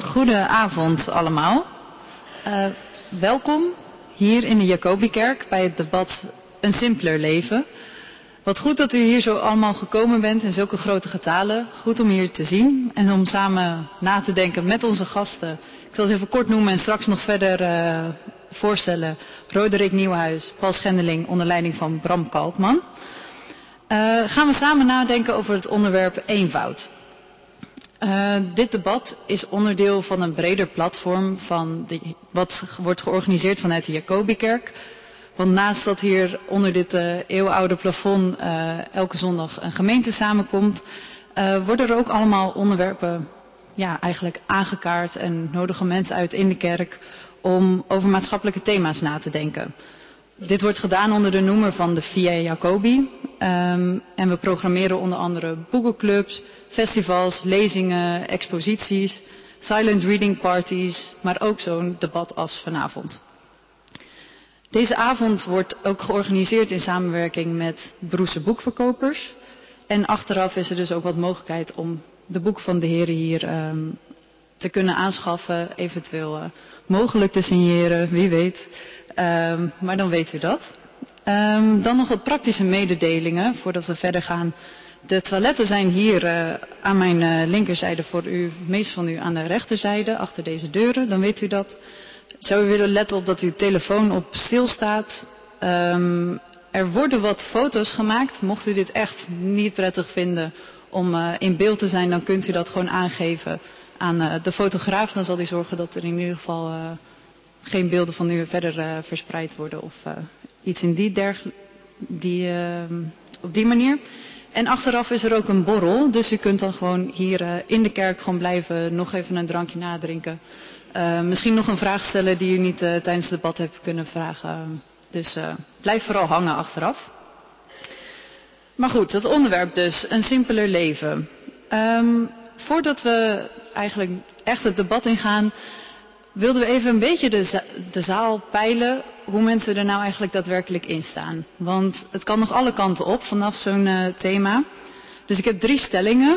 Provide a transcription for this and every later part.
Goedenavond allemaal. Welkom hier in de Jacobikerk bij het debat Een simpeler leven. Wat goed dat u hier zo allemaal gekomen bent in zulke grote getalen. Goed om hier te zien en om samen na te denken met onze gasten. Ik zal ze even kort noemen en straks nog verder voorstellen. Roderick Nieuwenhuis, Paul Schendeling onder leiding van Bram Kalkman. Gaan we samen nadenken over het onderwerp eenvoud. Dit debat is onderdeel van een breder platform wat wordt georganiseerd vanuit de Jacobikerk. Want naast dat hier onder dit eeuwenoude plafond elke zondag een gemeente samenkomt, worden er ook allemaal onderwerpen eigenlijk aangekaart en nodigen mensen uit in de kerk om over maatschappelijke thema's na te denken. Dit wordt gedaan onder de noemer van de Via Jacobi. En we programmeren onder andere boekenclubs, festivals, lezingen, exposities, silent reading parties, maar ook zo'n debat als vanavond. Deze avond wordt ook georganiseerd in samenwerking met Broese Boekverkopers. En achteraf is er dus ook wat mogelijkheid om de boeken van de heren hier te kunnen aanschaffen, eventueel mogelijk te signeren, wie weet. Maar dan weet u dat. Dan nog wat praktische mededelingen voordat we verder gaan. De toiletten zijn hier aan mijn linkerzijde voor u, meest van u aan de rechterzijde, achter deze deuren, dan weet u dat. Zou u willen letten op dat uw telefoon op stil staat. Er worden wat foto's gemaakt. Mocht u dit echt niet prettig vinden om in beeld te zijn, dan kunt u dat gewoon aangeven aan de fotograaf. Dan zal die zorgen dat er in ieder geval geen beelden van u verder verspreid worden of iets in op die manier. En achteraf is er ook een borrel, dus u kunt dan gewoon hier in de kerk gewoon blijven, nog even een drankje nadrinken. Misschien nog een vraag stellen die u niet tijdens het debat hebt kunnen vragen. Dus blijf vooral hangen achteraf. Maar goed, het onderwerp dus, een simpeler leven. Voordat we eigenlijk echt het debat ingaan, wilden we even een beetje de zaal peilen hoe mensen er nou eigenlijk daadwerkelijk in staan. Want het kan nog alle kanten op vanaf zo'n thema. Dus ik heb 3 stellingen.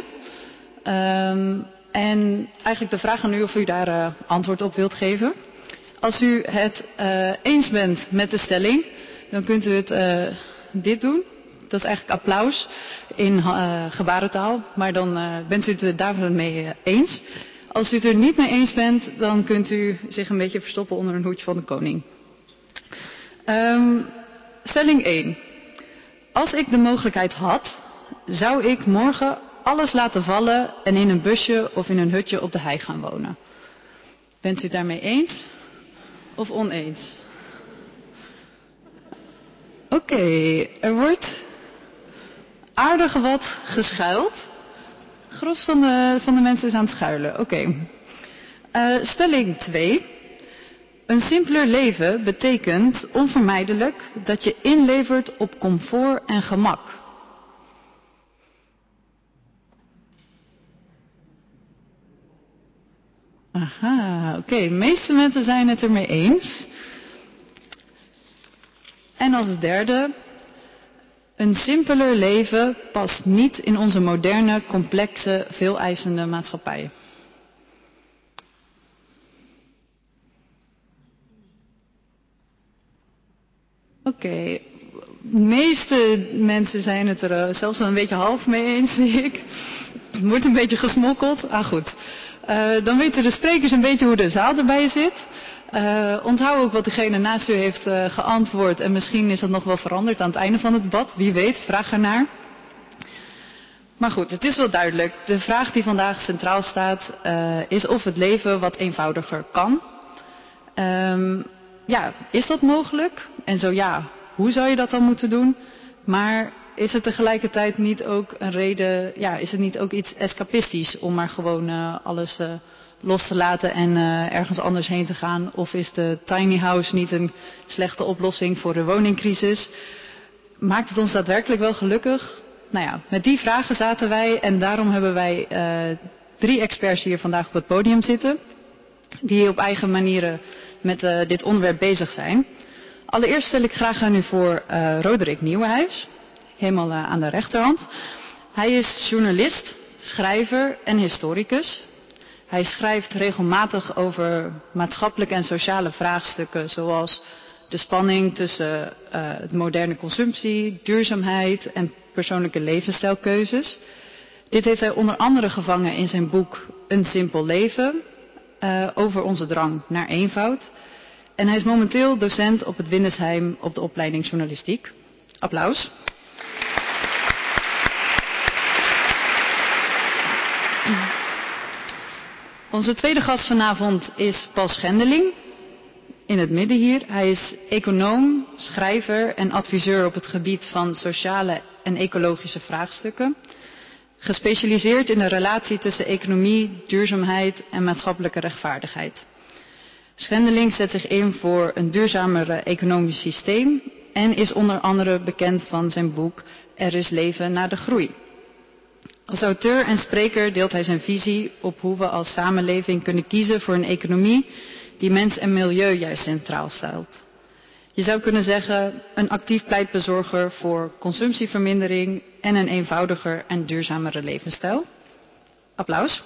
En eigenlijk de vraag aan u of u daar antwoord op wilt geven. Als u het eens bent met de stelling, dan kunt u het dit doen. Dat is eigenlijk applaus in gebarentaal, maar dan bent u het er daarvoor mee eens. Als u het er niet mee eens bent, dan kunt u zich een beetje verstoppen onder een hoedje van de koning. Stelling 1. Als ik de mogelijkheid had, zou ik morgen alles laten vallen en in een busje of in een hutje op de hei gaan wonen. Bent u het daarmee eens of oneens? Oké, er wordt aardig wat geschuild. Gros van de mensen is aan het schuilen. Oké. Stelling 2. Een simpeler leven betekent onvermijdelijk dat je inlevert op comfort en gemak. Aha, oké. De meeste mensen zijn het ermee eens. En als derde, een simpeler leven past niet in onze moderne, complexe, veeleisende maatschappij. Oké. De meeste mensen zijn het er zelfs een beetje half mee eens, zie ik. Het wordt een beetje gesmokkeld. Ah, goed. Dan weten de sprekers een beetje hoe de zaal erbij zit. Onthoud ook wat degene naast u heeft geantwoord. En misschien is dat nog wel veranderd aan het einde van het debat. Wie weet, vraag ernaar. Maar goed, het is wel duidelijk. De vraag die vandaag centraal staat is of het leven wat eenvoudiger kan. Is dat mogelijk? En zo ja, hoe zou je dat dan moeten doen? Maar is het tegelijkertijd niet ook een reden, is het niet ook iets escapistisch om maar gewoon alles los te laten en ergens anders heen te gaan? Of is de tiny house niet een slechte oplossing voor de woningcrisis? Maakt het ons daadwerkelijk wel gelukkig? Nou ja, met die vragen zaten wij en daarom hebben wij 3 experts hier vandaag op het podium zitten. Die op eigen manieren met dit onderwerp bezig zijn. Allereerst stel ik graag aan u voor Roderick Nieuwenhuis. Helemaal aan de rechterhand. Hij is journalist, schrijver en historicus. Hij schrijft regelmatig over maatschappelijke en sociale vraagstukken, zoals de spanning tussen het moderne consumptie, duurzaamheid en persoonlijke levensstijlkeuzes. Dit heeft hij onder andere gevangen in zijn boek Een simpel leven, over onze drang naar eenvoud. En hij is momenteel docent op het Windesheim op de opleiding journalistiek. Applaus. Onze tweede gast vanavond is Paul Schendeling, in het midden hier. Hij is econoom, schrijver en adviseur op het gebied van sociale en ecologische vraagstukken. Gespecialiseerd in de relatie tussen economie, duurzaamheid en maatschappelijke rechtvaardigheid. Schendeling zet zich in voor een duurzamer economisch systeem en is onder andere bekend van zijn boek Er is leven na de groei. Als auteur en spreker deelt hij zijn visie op hoe we als samenleving kunnen kiezen voor een economie die mens en milieu juist centraal stelt. Je zou kunnen zeggen een actief pleitbezorger voor consumptievermindering en een eenvoudiger en duurzamere levensstijl. Applaus.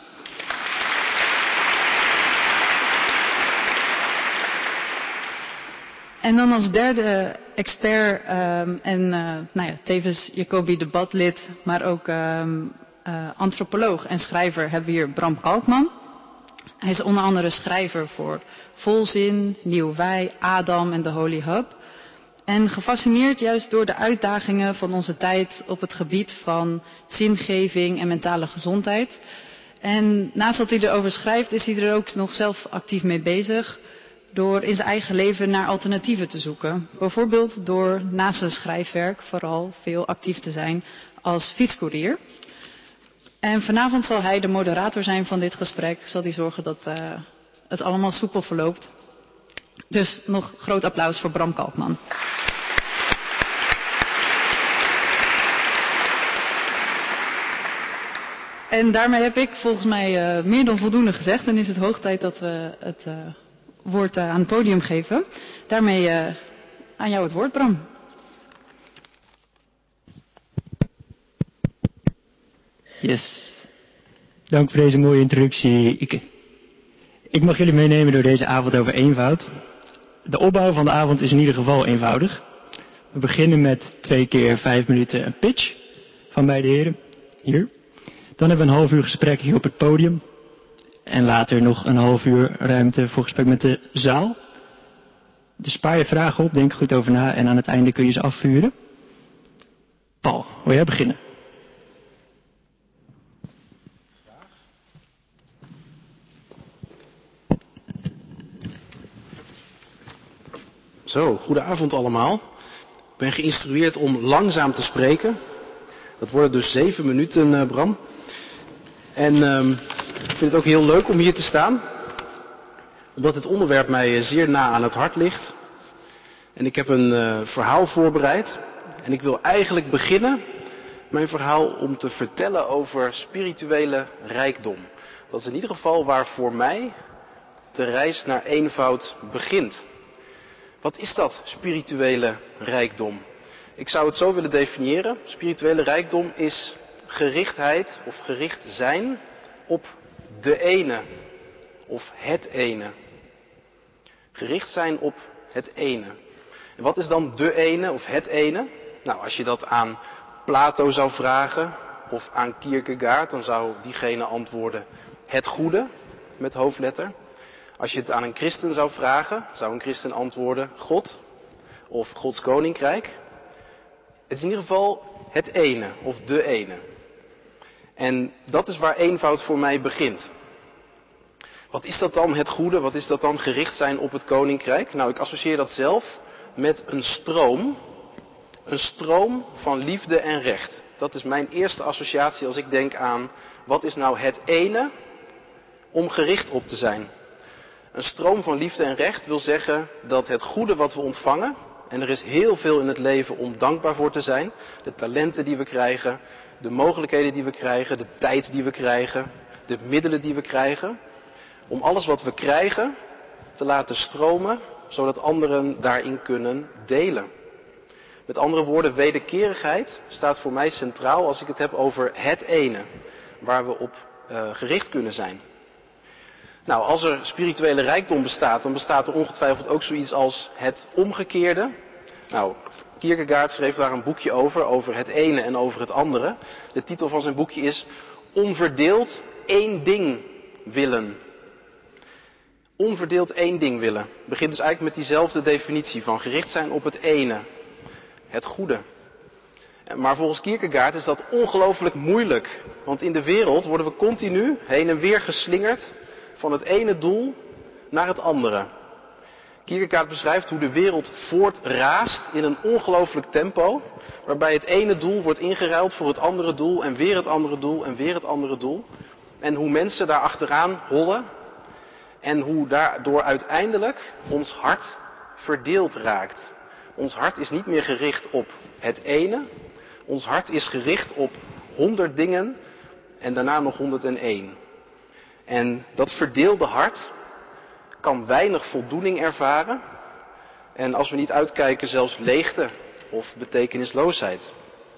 En dan als derde expert tevens Jacobi debatlid, maar ook antropoloog en schrijver hebben we hier Bram Kalkman. Hij is onder andere schrijver voor Volzin, Nieuw Wij, Adam en de Holy Hub. En gefascineerd juist door de uitdagingen van onze tijd op het gebied van zingeving en mentale gezondheid. En naast dat hij erover schrijft, is hij er ook nog zelf actief mee bezig door in zijn eigen leven naar alternatieven te zoeken. Bijvoorbeeld door naast zijn schrijfwerk vooral veel actief te zijn als fietscourier. En vanavond zal hij de moderator zijn van dit gesprek. Zal hij zorgen dat het allemaal soepel verloopt. Dus nog groot applaus voor Bram Kalkman. En daarmee heb ik volgens mij meer dan voldoende gezegd. En is het hoog tijd dat we het woord aan het podium geven. Daarmee aan jou het woord, Bram. Yes. Dank voor deze mooie introductie. Ik mag jullie meenemen door deze avond over eenvoud. De opbouw van de avond is in ieder geval eenvoudig. We beginnen met 2 keer 5 minuten een pitch van beide heren. Hier. Dan hebben we een half uur gesprek hier op het podium. En later nog een half uur ruimte voor gesprek met de zaal. Dus spaar je vragen op, denk er goed over na en aan het einde kun je ze afvuren. Paul, wil jij beginnen? Zo, goedenavond allemaal. Ik ben geïnstrueerd om langzaam te spreken. Dat worden dus 7 minuten, Bram. En ik vind het ook heel leuk om hier te staan. Omdat het onderwerp mij zeer na aan het hart ligt. En ik heb een verhaal voorbereid. En ik wil eigenlijk beginnen, mijn verhaal, om te vertellen over spirituele rijkdom. Dat is in ieder geval waar voor mij de reis naar eenvoud begint. Wat is dat, spirituele rijkdom? Ik zou het zo willen definiëren. Spirituele rijkdom is gerichtheid of gericht zijn op de ene of het ene. Gericht zijn op het ene. En wat is dan de ene of het ene? Nou, als je dat aan Plato zou vragen of aan Kierkegaard, dan zou diegene antwoorden het goede met hoofdletter. Als je het aan een christen zou vragen, zou een christen antwoorden God of Gods koninkrijk. Het is in ieder geval het ene of de ene. En dat is waar eenvoud voor mij begint. Wat is dat dan, het goede? Wat is dat dan, gericht zijn op het koninkrijk? Nou, ik associeer dat zelf met een stroom. Een stroom van liefde en recht. Dat is mijn eerste associatie als ik denk aan wat is nou het ene om gericht op te zijn. Een stroom van liefde en recht wil zeggen dat het goede wat we ontvangen, en er is heel veel in het leven om dankbaar voor te zijn, de talenten die we krijgen, de mogelijkheden die we krijgen, de tijd die we krijgen, de middelen die we krijgen, om alles wat we krijgen te laten stromen, zodat anderen daarin kunnen delen. Met andere woorden, wederkerigheid staat voor mij centraal als ik het heb over het ene, waar we op gericht kunnen zijn. Nou, als er spirituele rijkdom bestaat, dan bestaat er ongetwijfeld ook zoiets als het omgekeerde. Nou, Kierkegaard schreef daar een boekje over het ene en over het andere. De titel van zijn boekje is Onverdeeld één ding willen. Onverdeeld één ding willen. Begint dus eigenlijk met diezelfde definitie van gericht zijn op het ene, het goede. Maar volgens Kierkegaard is dat ongelooflijk moeilijk. Want in de wereld worden we continu heen en weer geslingerd van het ene doel naar het andere. Kierkegaard beschrijft hoe de wereld voortraast in een ongelooflijk tempo, waarbij het ene doel wordt ingeruild voor het andere doel en weer het andere doel en weer het andere doel. En hoe mensen daar achteraan hollen en hoe daardoor uiteindelijk ons hart verdeeld raakt. Ons hart is niet meer gericht op het ene, ons hart is gericht op 100 dingen en daarna nog 101. En dat verdeelde hart kan weinig voldoening ervaren en als we niet uitkijken zelfs leegte of betekenisloosheid.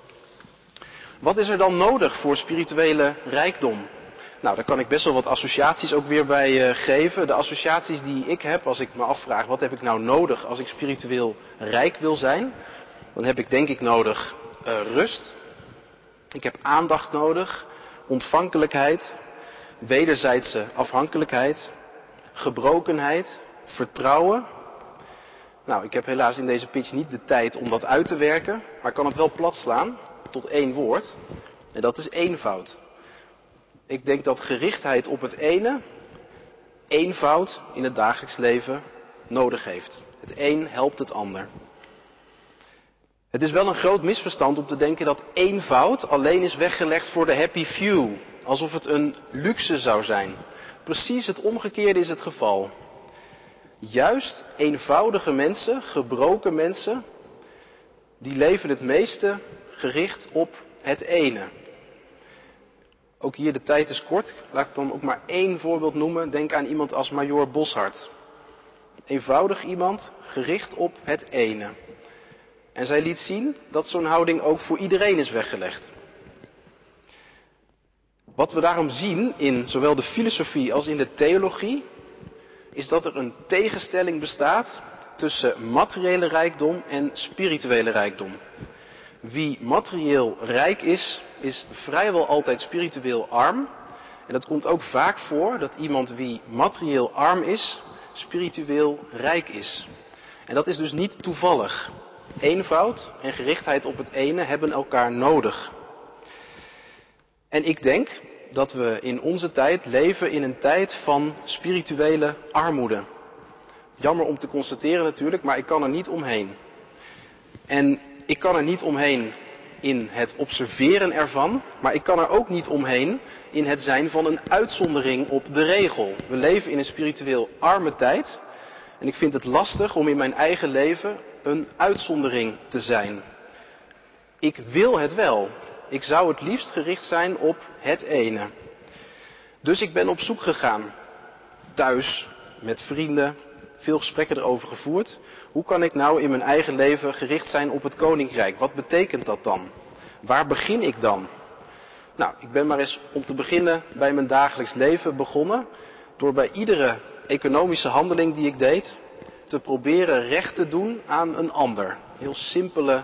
Wat is er dan nodig voor spirituele rijkdom? Nou, daar kan ik best wel wat associaties ook weer bij geven. De associaties die ik heb als ik me afvraag wat heb ik nou nodig als ik spiritueel rijk wil zijn, dan heb ik denk ik nodig rust. Ik heb aandacht nodig, ontvankelijkheid, wederzijdse afhankelijkheid, gebrokenheid, vertrouwen. Nou, ik heb helaas in deze pitch niet de tijd om dat uit te werken, maar ik kan het wel plat slaan tot één woord. En dat is eenvoud. Ik denk dat gerichtheid op het ene eenvoud in het dagelijks leven nodig heeft. Het een helpt het ander. Het is wel een groot misverstand om te denken dat eenvoud alleen is weggelegd voor de happy few. Alsof het een luxe zou zijn. Precies het omgekeerde is het geval. Juist eenvoudige mensen, gebroken mensen, die leven het meeste gericht op het ene. Ook hier de tijd is kort. Laat ik dan ook maar één voorbeeld noemen. Denk aan iemand als Major Boshart. Eenvoudig iemand, gericht op het ene. En zij liet zien dat zo'n houding ook voor iedereen is weggelegd. Wat we daarom zien in zowel de filosofie als in de theologie, is dat er een tegenstelling bestaat tussen materiële rijkdom en spirituele rijkdom. Wie materieel rijk is, is vrijwel altijd spiritueel arm. En dat komt ook vaak voor dat iemand wie materieel arm is, spiritueel rijk is. En dat is dus niet toevallig. Eenvoud en gerichtheid op het ene hebben elkaar nodig. En ik denk dat we in onze tijd leven in een tijd van spirituele armoede. Jammer om te constateren natuurlijk, maar ik kan er niet omheen. En ik kan er niet omheen in het observeren ervan, maar ik kan er ook niet omheen in het zijn van een uitzondering op de regel. We leven in een spiritueel arme tijd en ik vind het lastig om in mijn eigen leven een uitzondering te zijn. Ik wil het wel. Ik zou het liefst gericht zijn op het ene. Dus ik ben op zoek gegaan. Thuis, met vrienden, veel gesprekken erover gevoerd. Hoe kan ik nou in mijn eigen leven gericht zijn op het koninkrijk? Wat betekent dat dan? Waar begin ik dan? Nou, ik ben maar eens om te beginnen bij mijn dagelijks leven begonnen. Door bij iedere economische handeling die ik deed, te proberen recht te doen aan een ander. Heel simpele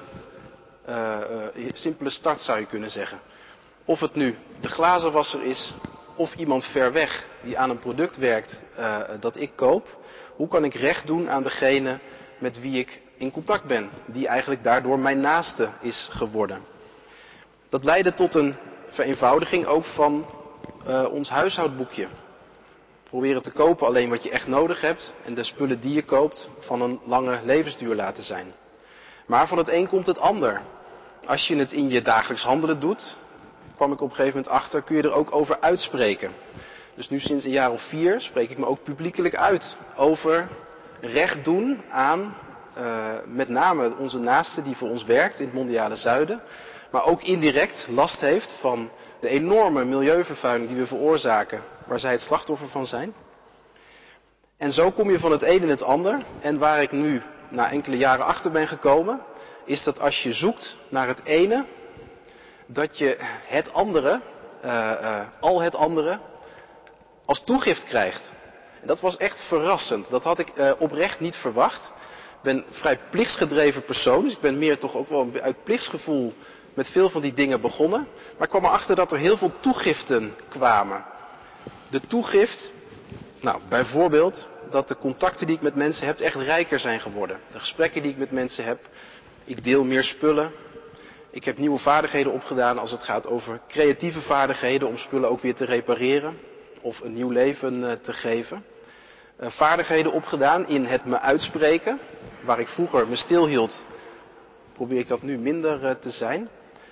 start zou je kunnen zeggen. Of het nu de glazenwasser is, of iemand ver weg die aan een product werkt dat ik koop. Hoe kan ik recht doen aan degene met wie ik in contact ben, die eigenlijk daardoor mijn naaste is geworden. Dat leidde tot een vereenvoudiging ook van ons huishoudboekje. Proberen te kopen alleen wat je echt nodig hebt en de spullen die je koopt van een lange levensduur laten zijn. Maar van het een komt het ander. Als je het in je dagelijks handelen doet, kwam ik op een gegeven moment achter, kun je er ook over uitspreken. Dus nu sinds een jaar of 4 spreek ik me ook publiekelijk uit over recht doen aan met name onze naaste die voor ons werkt in het mondiale zuiden. Maar ook indirect last heeft van de enorme milieuvervuiling die we veroorzaken, waar zij het slachtoffer van zijn. En zo kom je van het een in het ander. En waar ik nu na enkele jaren achter ben gekomen, is dat als je zoekt naar het ene, dat je het andere, al het andere, als toegift krijgt. En dat was echt verrassend. Dat had ik oprecht niet verwacht. Ik ben een vrij plichtsgedreven persoon, dus ik ben meer toch ook wel uit plichtsgevoel met veel van die dingen begonnen. Maar ik kwam erachter dat er heel veel toegiften kwamen. De toegift, nou bijvoorbeeld dat de contacten die ik met mensen heb echt rijker zijn geworden. De gesprekken die ik met mensen heb, ik deel meer spullen. Ik heb nieuwe vaardigheden opgedaan als het gaat over creatieve vaardigheden om spullen ook weer te repareren of een nieuw leven te geven. Vaardigheden opgedaan in het me uitspreken. Waar ik vroeger me stilhield, probeer ik dat nu minder te zijn.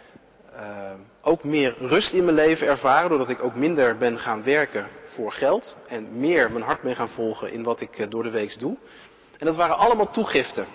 Ook meer rust in mijn leven ervaren, doordat ik ook minder ben gaan werken voor geld. En meer mijn hart ben gaan volgen in wat ik door de week doe. En dat waren allemaal toegiften.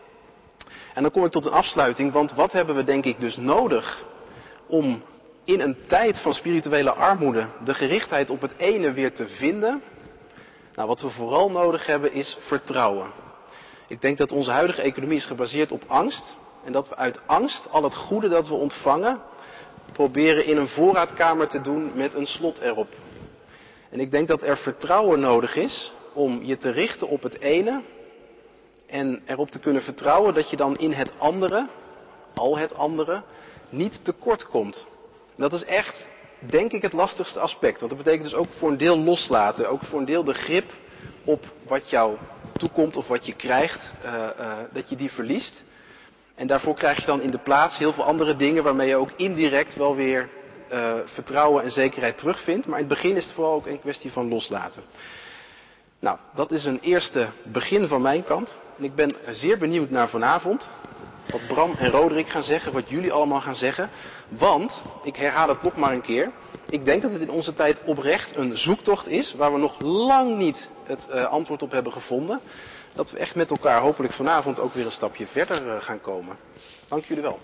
En dan kom ik tot een afsluiting, want wat hebben we denk ik dus nodig om in een tijd van spirituele armoede de gerichtheid op het ene weer te vinden? Nou, wat we vooral nodig hebben is vertrouwen. Ik denk dat onze huidige economie is gebaseerd op angst. En dat we uit angst al het goede dat we ontvangen proberen in een voorraadkamer te doen met een slot erop. En ik denk dat er vertrouwen nodig is om je te richten op het ene en erop te kunnen vertrouwen dat je dan in het andere, al het andere, niet tekort komt. Dat is echt, denk ik, het lastigste aspect. Want dat betekent dus ook voor een deel loslaten. Ook voor een deel de grip op wat jou toekomt of wat je krijgt, dat je die verliest. En daarvoor krijg je dan in de plaats heel veel andere dingen waarmee je ook indirect wel weer vertrouwen en zekerheid terugvindt. Maar in het begin is het vooral ook een kwestie van loslaten. Nou, dat is een eerste begin van mijn kant. En ik ben zeer benieuwd naar vanavond. Wat Bram en Roderick gaan zeggen, wat jullie allemaal gaan zeggen. Want, ik herhaal het nog maar een keer. Ik denk dat het in onze tijd oprecht een zoektocht is, waar we nog lang niet het antwoord op hebben gevonden. Dat we echt met elkaar hopelijk vanavond ook weer een stapje verder gaan komen. Dank jullie wel.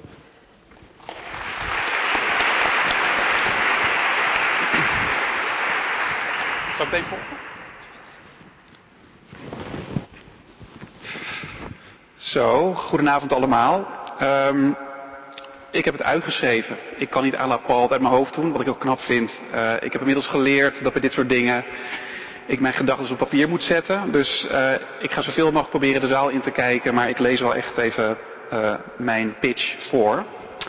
Zal ik het even volgen? Zo, goedenavond allemaal. Ik heb het uitgeschreven. Ik kan niet à la Paul uit mijn hoofd doen, wat ik ook knap vind. Ik heb inmiddels geleerd dat bij dit soort dingen ik mijn gedachten op papier moet zetten. Dus ik ga zoveel mogelijk proberen de zaal in te kijken, maar ik lees wel echt even mijn pitch voor.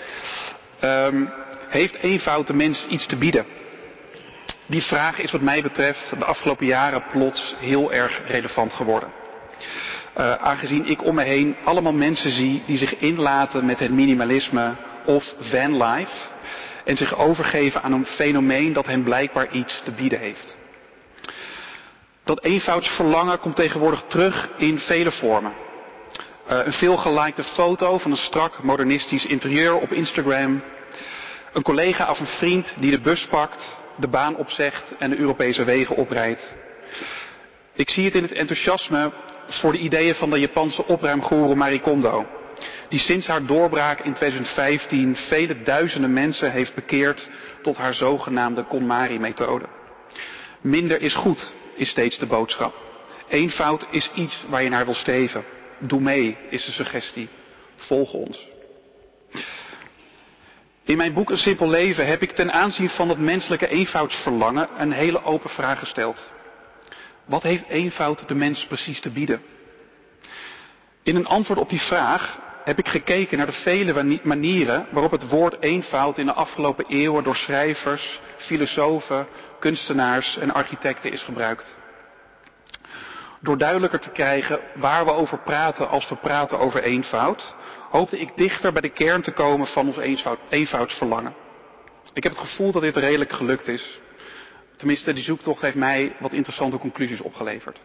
Heeft eenvoud de mens iets te bieden? Die vraag is wat mij betreft de afgelopen jaren plots heel erg relevant geworden. Aangezien ik om me heen allemaal mensen zie die zich inlaten met het minimalisme of vanlife en zich overgeven aan een fenomeen dat hen blijkbaar iets te bieden heeft. Dat eenvoudsverlangen komt tegenwoordig terug in vele vormen. Een veelgelikte foto van een strak modernistisch interieur op Instagram. Een collega of een vriend die de bus pakt, de baan opzegt en de Europese wegen oprijdt. Ik zie het in het enthousiasme voor de ideeën van de Japanse opruimgoeroe Marie Kondo, die sinds haar doorbraak in 2015 vele duizenden mensen heeft bekeerd tot haar zogenaamde KonMari-methode. Minder is goed, is steeds de boodschap. Eenvoud is iets waar je naar wil streven. Doe mee, is de suggestie. Volg ons. In mijn boek Een Simpel Leven heb ik ten aanzien van het menselijke eenvoudsverlangen een hele open vraag gesteld. Wat heeft eenvoud de mens precies te bieden? In een antwoord op die vraag heb ik gekeken naar de vele manieren waarop het woord eenvoud in de afgelopen eeuwen door schrijvers, filosofen, kunstenaars en architecten is gebruikt. Door duidelijker te krijgen waar we over praten als we praten over eenvoud, hoopte ik dichter bij de kern te komen van ons eenvoudsverlangen. Ik heb het gevoel dat dit redelijk gelukt is. Tenminste, die zoektocht heeft mij wat interessante conclusies opgeleverd.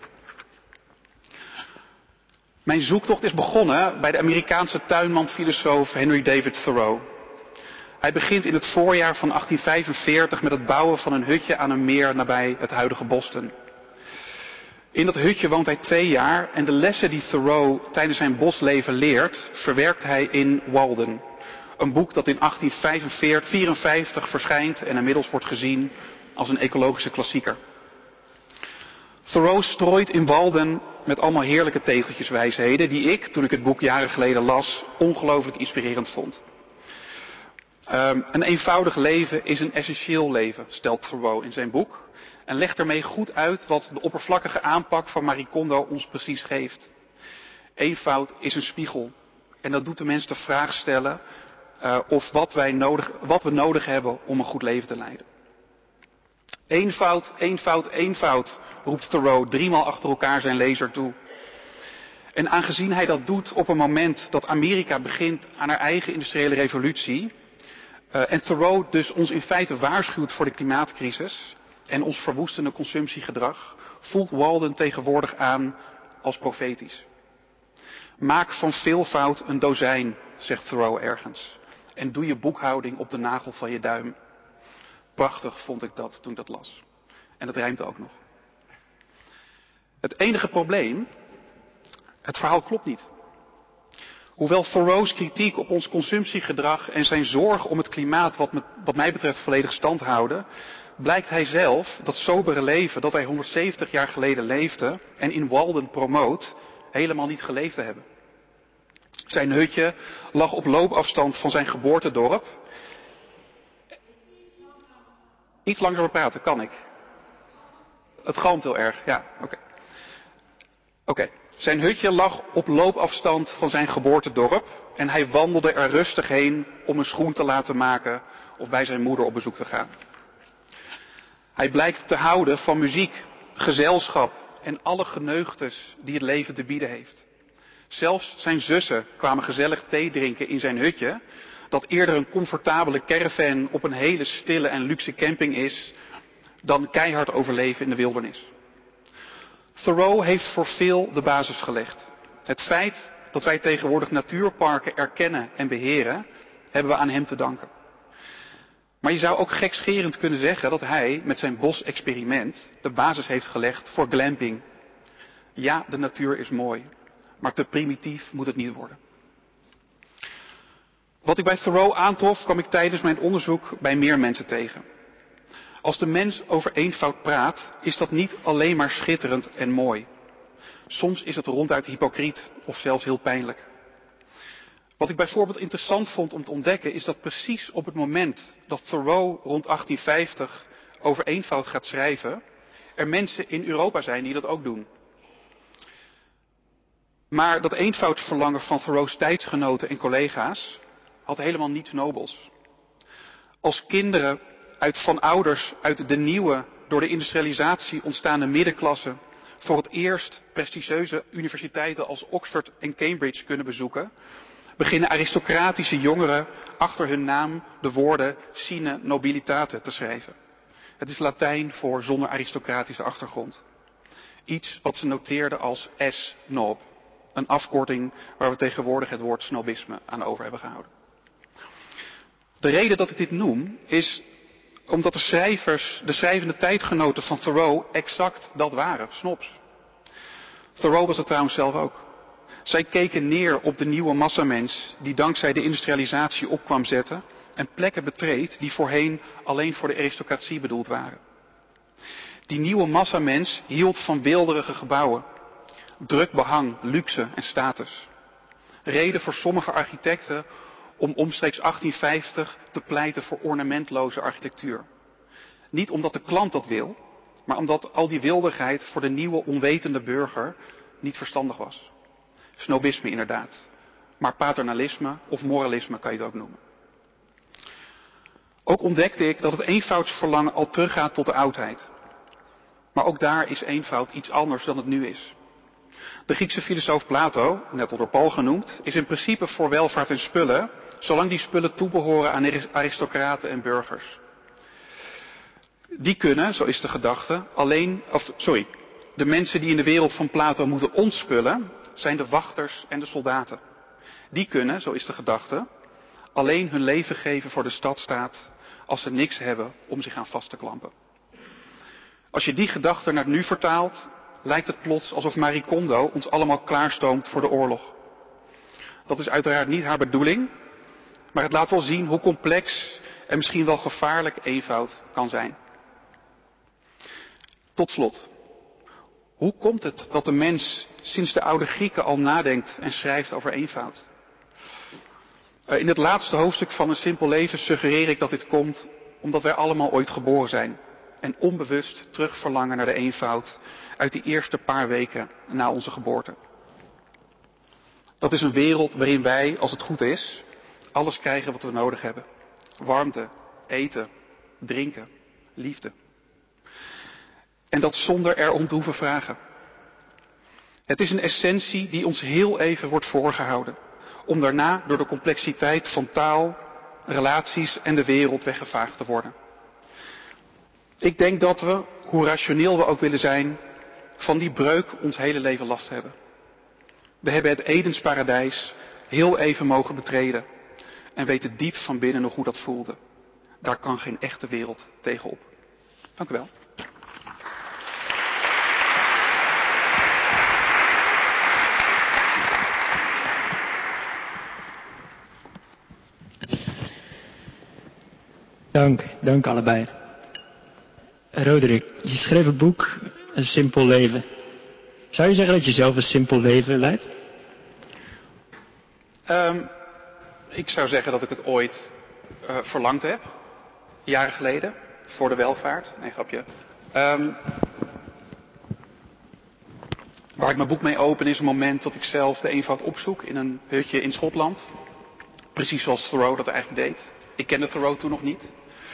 Mijn zoektocht is begonnen bij de Amerikaanse tuinman-filosoof Henry David Thoreau. Hij begint in het voorjaar van 1845 met het bouwen van een hutje aan een meer nabij het huidige Boston. In dat hutje woont hij 2 jaar en de lessen die Thoreau tijdens zijn bosleven leert, verwerkt hij in Walden. Een boek dat in 1854 verschijnt en inmiddels wordt gezien als een ecologische klassieker. Thoreau strooit in Walden met allemaal heerlijke tegeltjeswijsheden die ik, toen ik het boek jaren geleden las, ongelooflijk inspirerend vond. Een eenvoudig leven is een essentieel leven, stelt Thoreau in zijn boek. En legt ermee goed uit wat de oppervlakkige aanpak van Marie Kondo ons precies geeft. Eenvoud is een spiegel. En dat doet de mens de vraag stellen of wat we nodig hebben om een goed leven te leiden. Eenvoud, eenvoud, eenvoud, roept Thoreau 3 maal achter elkaar zijn lezer toe. En aangezien hij dat doet op een moment dat Amerika begint aan haar eigen industriële revolutie, en Thoreau dus ons in feite waarschuwt voor de klimaatcrisis en ons verwoestende consumptiegedrag, voelt Walden tegenwoordig aan als profetisch. Maak van veelvoud een dozijn, zegt Thoreau ergens. En doe je boekhouding op de nagel van je duim. Prachtig vond ik dat toen ik dat las. En dat rijmt ook nog. Het enige probleem, het verhaal klopt niet. Hoewel Thoreau's kritiek op ons consumptiegedrag en zijn zorg om het klimaat wat mij betreft volledig stand houden, blijkt hij zelf dat sobere leven dat hij 170 jaar geleden leefde en in Walden promoot, helemaal niet geleefd te hebben. Zijn hutje lag op loopafstand van zijn geboortedorp. Iets langzamer praten, kan ik. Het galmt heel erg, ja, oké. Zijn hutje lag op loopafstand van zijn geboortedorp en hij wandelde er rustig heen om een schoen te laten maken of bij zijn moeder op bezoek te gaan. Hij blijkt te houden van muziek, gezelschap en alle geneugtes die het leven te bieden heeft. Zelfs zijn zussen kwamen gezellig thee drinken in zijn hutje, dat eerder een comfortabele caravan op een hele stille en luxe camping is dan keihard overleven in de wildernis. Thoreau heeft voor veel de basis gelegd. Het feit dat wij tegenwoordig natuurparken erkennen en beheren, hebben we aan hem te danken. Maar je zou ook gekscherend kunnen zeggen dat hij met zijn bosexperiment de basis heeft gelegd voor glamping. Ja, de natuur is mooi, maar te primitief moet het niet worden. Wat ik bij Thoreau aantrof, kwam ik tijdens mijn onderzoek bij meer mensen tegen. Als de mens over eenvoud praat, is dat niet alleen maar schitterend en mooi. Soms is het ronduit hypocriet of zelfs heel pijnlijk. Wat ik bijvoorbeeld interessant vond om te ontdekken, is dat precies op het moment dat Thoreau rond 1850 over eenvoud gaat schrijven, er mensen in Europa zijn die dat ook doen. Maar dat eenvoudsverlangen van Thoreau's tijdsgenoten en collega's had helemaal niets nobels. Als kinderen van ouders uit de nieuwe, door de industrialisatie ontstaande middenklasse voor het eerst prestigieuze universiteiten als Oxford en Cambridge kunnen bezoeken, beginnen aristocratische jongeren achter hun naam de woorden sine nobilitate te schrijven. Het is Latijn voor zonder aristocratische achtergrond. Iets wat ze noteerden als S-nob. Een afkorting waar we tegenwoordig het woord snobisme aan over hebben gehouden. De reden dat ik dit noem is omdat de schrijvende tijdgenoten van Thoreau exact dat waren, snobs. Thoreau was het trouwens zelf ook. Zij keken neer op de nieuwe massamens die dankzij de industrialisatie op kwam zetten en plekken betreedt die voorheen alleen voor de aristocratie bedoeld waren. Die nieuwe massamens hield van weelderige gebouwen, druk behang, luxe en status. Reden voor sommige architecten om omstreeks 1850 te pleiten voor ornamentloze architectuur. Niet omdat de klant dat wil, maar omdat al die wildigheid voor de nieuwe onwetende burger niet verstandig was. Snobisme inderdaad, maar paternalisme of moralisme kan je het ook noemen. Ook ontdekte ik dat het eenvoudsverlangen al teruggaat tot de oudheid. Maar ook daar is eenvoud iets anders dan het nu is. De Griekse filosoof Plato, net al door Paul genoemd, is in principe voor welvaart en spullen, zolang die spullen toebehoren aan aristocraten en burgers. Die kunnen, zo is de gedachte, de mensen die in de wereld van Plato moeten ontspullen, zijn de wachters en de soldaten. Die kunnen, zo is de gedachte, alleen hun leven geven voor de stadstaat als ze niks hebben om zich aan vast te klampen. Als je die gedachte naar het nu vertaalt, lijkt het plots alsof Marie Kondo ons allemaal klaarstoomt voor de oorlog. Dat is uiteraard niet haar bedoeling, maar het laat wel zien hoe complex en misschien wel gevaarlijk eenvoud kan zijn. Tot slot, hoe komt het dat de mens sinds de oude Grieken al nadenkt en schrijft over eenvoud? In het laatste hoofdstuk van Een Simpel Leven suggereer ik dat dit komt omdat wij allemaal ooit geboren zijn. En onbewust terug verlangen naar de eenvoud uit die eerste paar weken na onze geboorte. Dat is een wereld waarin wij, als het goed is, alles krijgen wat we nodig hebben. Warmte, eten, drinken, liefde. En dat zonder erom te hoeven vragen. Het is een essentie die ons heel even wordt voorgehouden. Om daarna door de complexiteit van taal, relaties en de wereld weggevaagd te worden. Ik denk dat we, hoe rationeel we ook willen zijn, van die breuk ons hele leven last hebben. We hebben het Edensparadijs heel even mogen betreden en weten diep van binnen nog hoe dat voelde. Daar kan geen echte wereld tegenop. Dank u wel. Dank allebei. Roderick, je schreef het boek Een Simpel Leven. Zou je zeggen dat je zelf een simpel leven leidt? Ik zou zeggen dat ik het ooit verlangd heb. Jaren geleden. Voor de welvaart. Nee, grapje. Waar ik mijn boek mee open is een moment dat ik zelf de eenvoud opzoek in een hutje in Schotland. Precies zoals Thoreau dat eigenlijk deed. Ik kende Thoreau toen nog niet.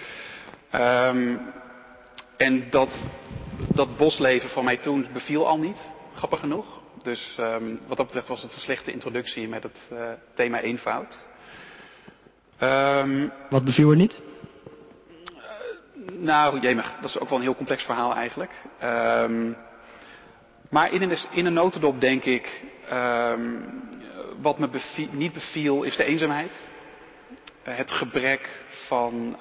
En dat bosleven van mij toen beviel al niet, grappig genoeg. Dus wat dat betreft was het een slechte introductie met het thema eenvoud. Wat beviel er niet? Nou, jemig, dat is ook wel een heel complex verhaal eigenlijk. Maar in een notendop denk ik, wat me niet beviel is de eenzaamheid. Het gebrek van,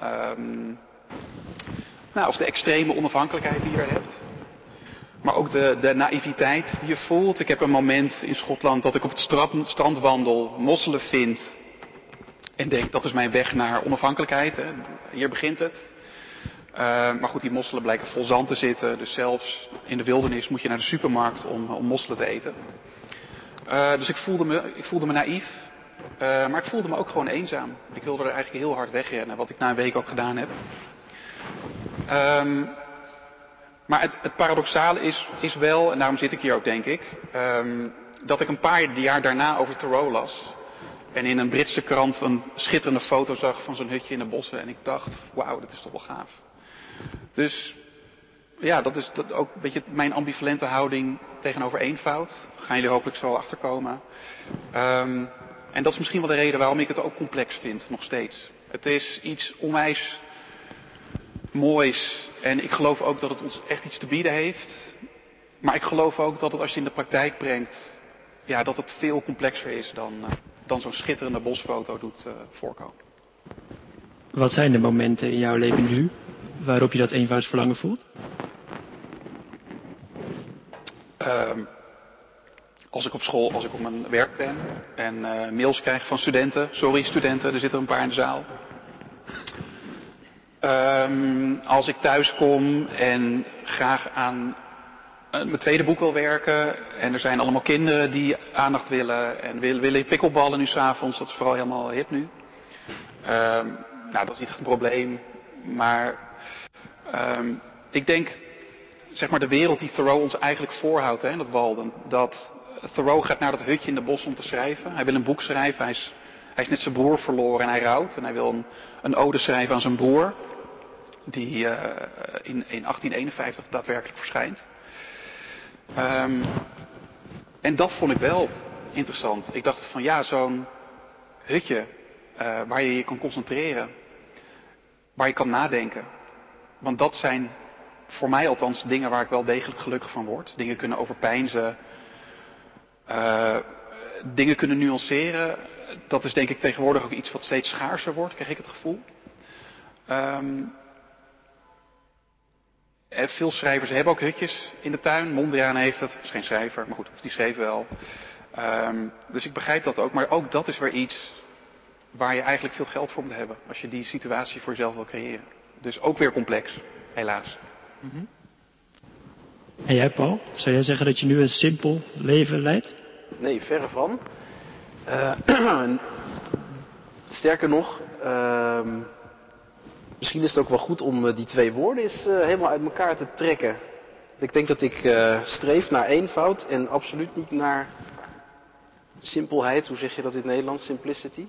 of de extreme onafhankelijkheid die je er hebt. Maar ook de naïviteit die je voelt. Ik heb een moment in Schotland dat ik op het strand wandel, mosselen vind. En denk, dat is mijn weg naar onafhankelijkheid. Hè. Hier begint het. Maar goed, die mosselen blijken vol zand te zitten. Dus zelfs in de wildernis moet je naar de supermarkt om mosselen te eten. Dus ik voelde me naïef. Maar ik voelde me ook gewoon eenzaam. Ik wilde er eigenlijk heel hard wegrennen. Wat ik na een week ook gedaan heb. Maar het paradoxale is wel, en daarom zit ik hier ook denk ik. Dat ik een paar jaar daarna over Thoreau las. En in een Britse krant een schitterende foto zag van zo'n hutje in de bossen. En ik dacht, wauw, dat is toch wel gaaf. Dus ja, dat is ook een beetje mijn ambivalente houding tegenover eenvoud. Daar gaan jullie hopelijk zo achterkomen. En dat is misschien wel de reden waarom ik het ook complex vind, nog steeds. Het is iets onwijs moois. En ik geloof ook dat het ons echt iets te bieden heeft. Maar ik geloof ook dat het als je in de praktijk brengt, ja, dat het veel complexer is dan zo'n schitterende bosfoto doet voorkomen. Wat zijn de momenten in jouw leven nu waarop je dat eenvoudsverlangen voelt? Als ik op school, als ik op mijn werk ben en mails krijg van studenten. Sorry studenten, er zitten een paar in de zaal. Als ik thuis kom en graag aan mijn tweede boek wil werken. En er zijn allemaal kinderen die aandacht willen. En willen pikkelballen nu 's avonds. Dat is vooral helemaal hip nu. Nou, dat is niet echt een probleem. Maar ik denk, zeg maar de wereld die Thoreau ons eigenlijk voorhoudt, hè, dat Walden. Dat Thoreau gaat naar dat hutje in de bos om te schrijven. Hij wil een boek schrijven. Hij is net zijn broer verloren en hij rouwt. En hij wil een ode schrijven aan zijn broer. Die in 1851 daadwerkelijk verschijnt. En dat vond ik wel interessant. Ik dacht van ja, zo'n hutje waar je je kan concentreren. Waar je kan nadenken. Want dat zijn voor mij althans dingen waar ik wel degelijk gelukkig van word. Dingen kunnen overpeinzen. Dingen kunnen nuanceren. Dat is denk ik tegenwoordig ook iets wat steeds schaarser wordt, krijg ik het gevoel. Veel schrijvers hebben ook hutjes in de tuin. Mondriaan heeft het. Is geen schrijver, maar goed, die schreef wel. Dus ik begrijp dat ook. Maar ook dat is weer iets waar je eigenlijk veel geld voor moet hebben. Als je die situatie voor jezelf wil creëren. Dus ook weer complex, helaas. Mm-hmm. En jij Paul, zou jij zeggen dat je nu een simpel leven leidt? Nee, verre van. Sterker nog, misschien is het ook wel goed om die twee woorden eens helemaal uit elkaar te trekken. Ik denk dat ik streef naar eenvoud en absoluut niet naar simpelheid. Hoe zeg je dat in het Nederlands? Simplicity.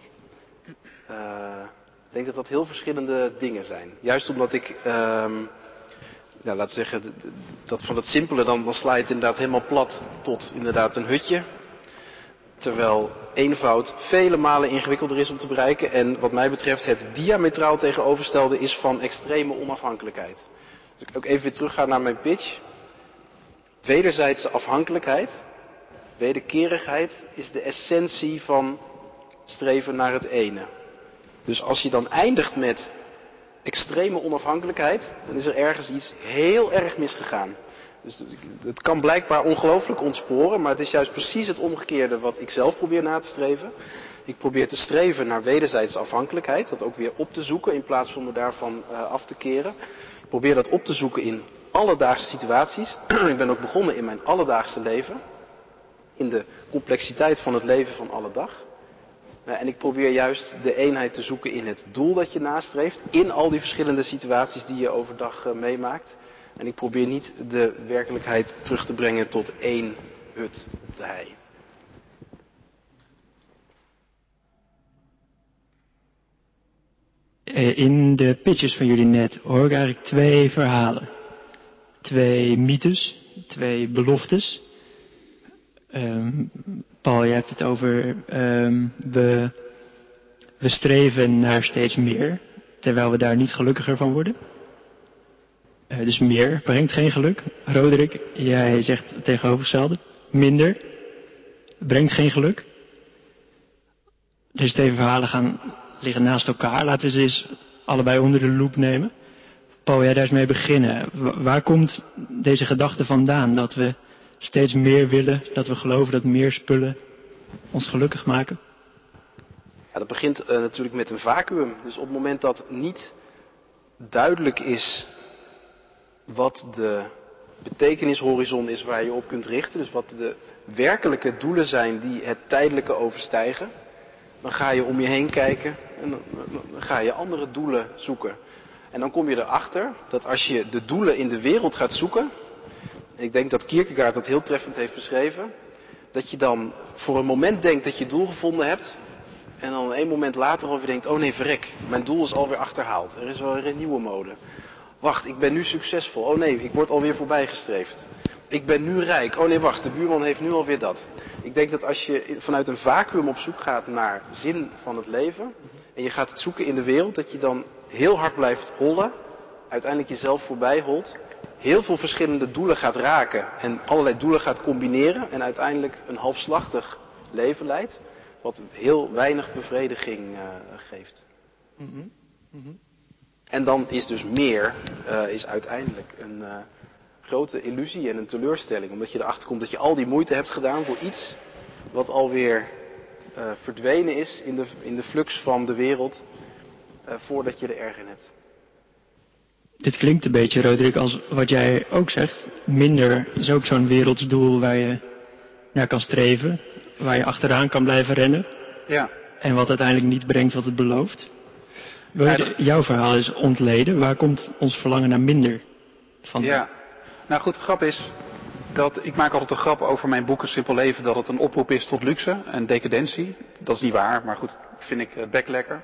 Ik denk dat dat heel verschillende dingen zijn. Juist omdat ik, laten we zeggen, dat van het simpele, dan sla je het inderdaad helemaal plat tot inderdaad een hutje. Terwijl eenvoud vele malen ingewikkelder is om te bereiken. En wat mij betreft het diametraal tegenovergestelde is van extreme onafhankelijkheid. Dus ik ook even weer teruggaan naar mijn pitch. Wederzijdse afhankelijkheid, wederkerigheid is de essentie van streven naar het ene. Dus als je dan eindigt met extreme onafhankelijkheid, dan is er ergens iets heel erg misgegaan. Dus het kan blijkbaar ongelooflijk ontsporen, maar het is juist precies het omgekeerde wat ik zelf probeer na te streven. Ik probeer te streven naar wederzijdse afhankelijkheid, dat ook weer op te zoeken in plaats van me daarvan af te keren. Ik probeer dat op te zoeken in alledaagse situaties. Ik ben ook begonnen in mijn alledaagse leven, in de complexiteit van het leven van alle dag. En ik probeer juist de eenheid te zoeken in het doel dat je nastreeft, in al die verschillende situaties die je overdag meemaakt. En ik probeer niet de werkelijkheid terug te brengen tot één hut op de hei. In de pitches van jullie net hoor ik eigenlijk twee verhalen. Twee mythes, twee beloftes. Paul, je hebt het over we streven naar steeds meer, terwijl we daar niet gelukkiger van worden. Dus meer brengt geen geluk. Roderick, jij zegt het tegenovergestelde. Minder brengt geen geluk. Deze twee verhalen liggen naast elkaar. Laten we ze eens allebei onder de loep nemen. Paul, jij daar eens mee beginnen. Waar komt deze gedachte vandaan dat we steeds meer willen, dat we geloven dat meer spullen ons gelukkig maken? Ja, dat begint natuurlijk met een vacuüm. Dus op het moment dat niet duidelijk is wat de betekenishorizon is waar je op kunt richten, dus wat de werkelijke doelen zijn die het tijdelijke overstijgen, dan ga je om je heen kijken en dan ga je andere doelen zoeken. En dan kom je erachter dat als je de doelen in de wereld gaat zoeken, ik denk dat Kierkegaard dat heel treffend heeft beschreven, dat je dan voor een moment denkt dat je het doel gevonden hebt, en dan een moment later alweer denkt, oh nee verrek, mijn doel is alweer achterhaald. Er is wel weer een nieuwe mode. Wacht, ik ben nu succesvol. Oh nee, ik word alweer voorbijgestreefd. Ik ben nu rijk. Oh nee, wacht, de buurman heeft nu alweer dat. Ik denk dat als je vanuit een vacuüm op zoek gaat naar zin van het leven, en je gaat het zoeken in de wereld, dat je dan heel hard blijft hollen, uiteindelijk jezelf voorbij holt, heel veel verschillende doelen gaat raken en allerlei doelen gaat combineren en uiteindelijk een halfslachtig leven leidt, wat heel weinig bevrediging geeft. Mm-hmm. Mm-hmm. En dan is dus meer is uiteindelijk een grote illusie en een teleurstelling. Omdat je erachter komt dat je al die moeite hebt gedaan voor iets wat alweer verdwenen is in de flux van de wereld voordat je er erg in hebt. Dit klinkt een beetje, Roderick, als wat jij ook zegt. Minder is ook zo'n wereldsdoel waar je naar kan streven. Waar je achteraan kan blijven rennen. Ja. En wat uiteindelijk niet brengt wat het belooft. Wil je jouw verhaal eens ontleden? Waar komt ons verlangen naar minder vandaan? Ja. Nou goed, de grap is dat ik maak altijd een grap over mijn boek Een Simpel Leven, dat het een oproep is tot luxe en decadentie. Dat is niet waar, maar goed, vind ik het bek lekker.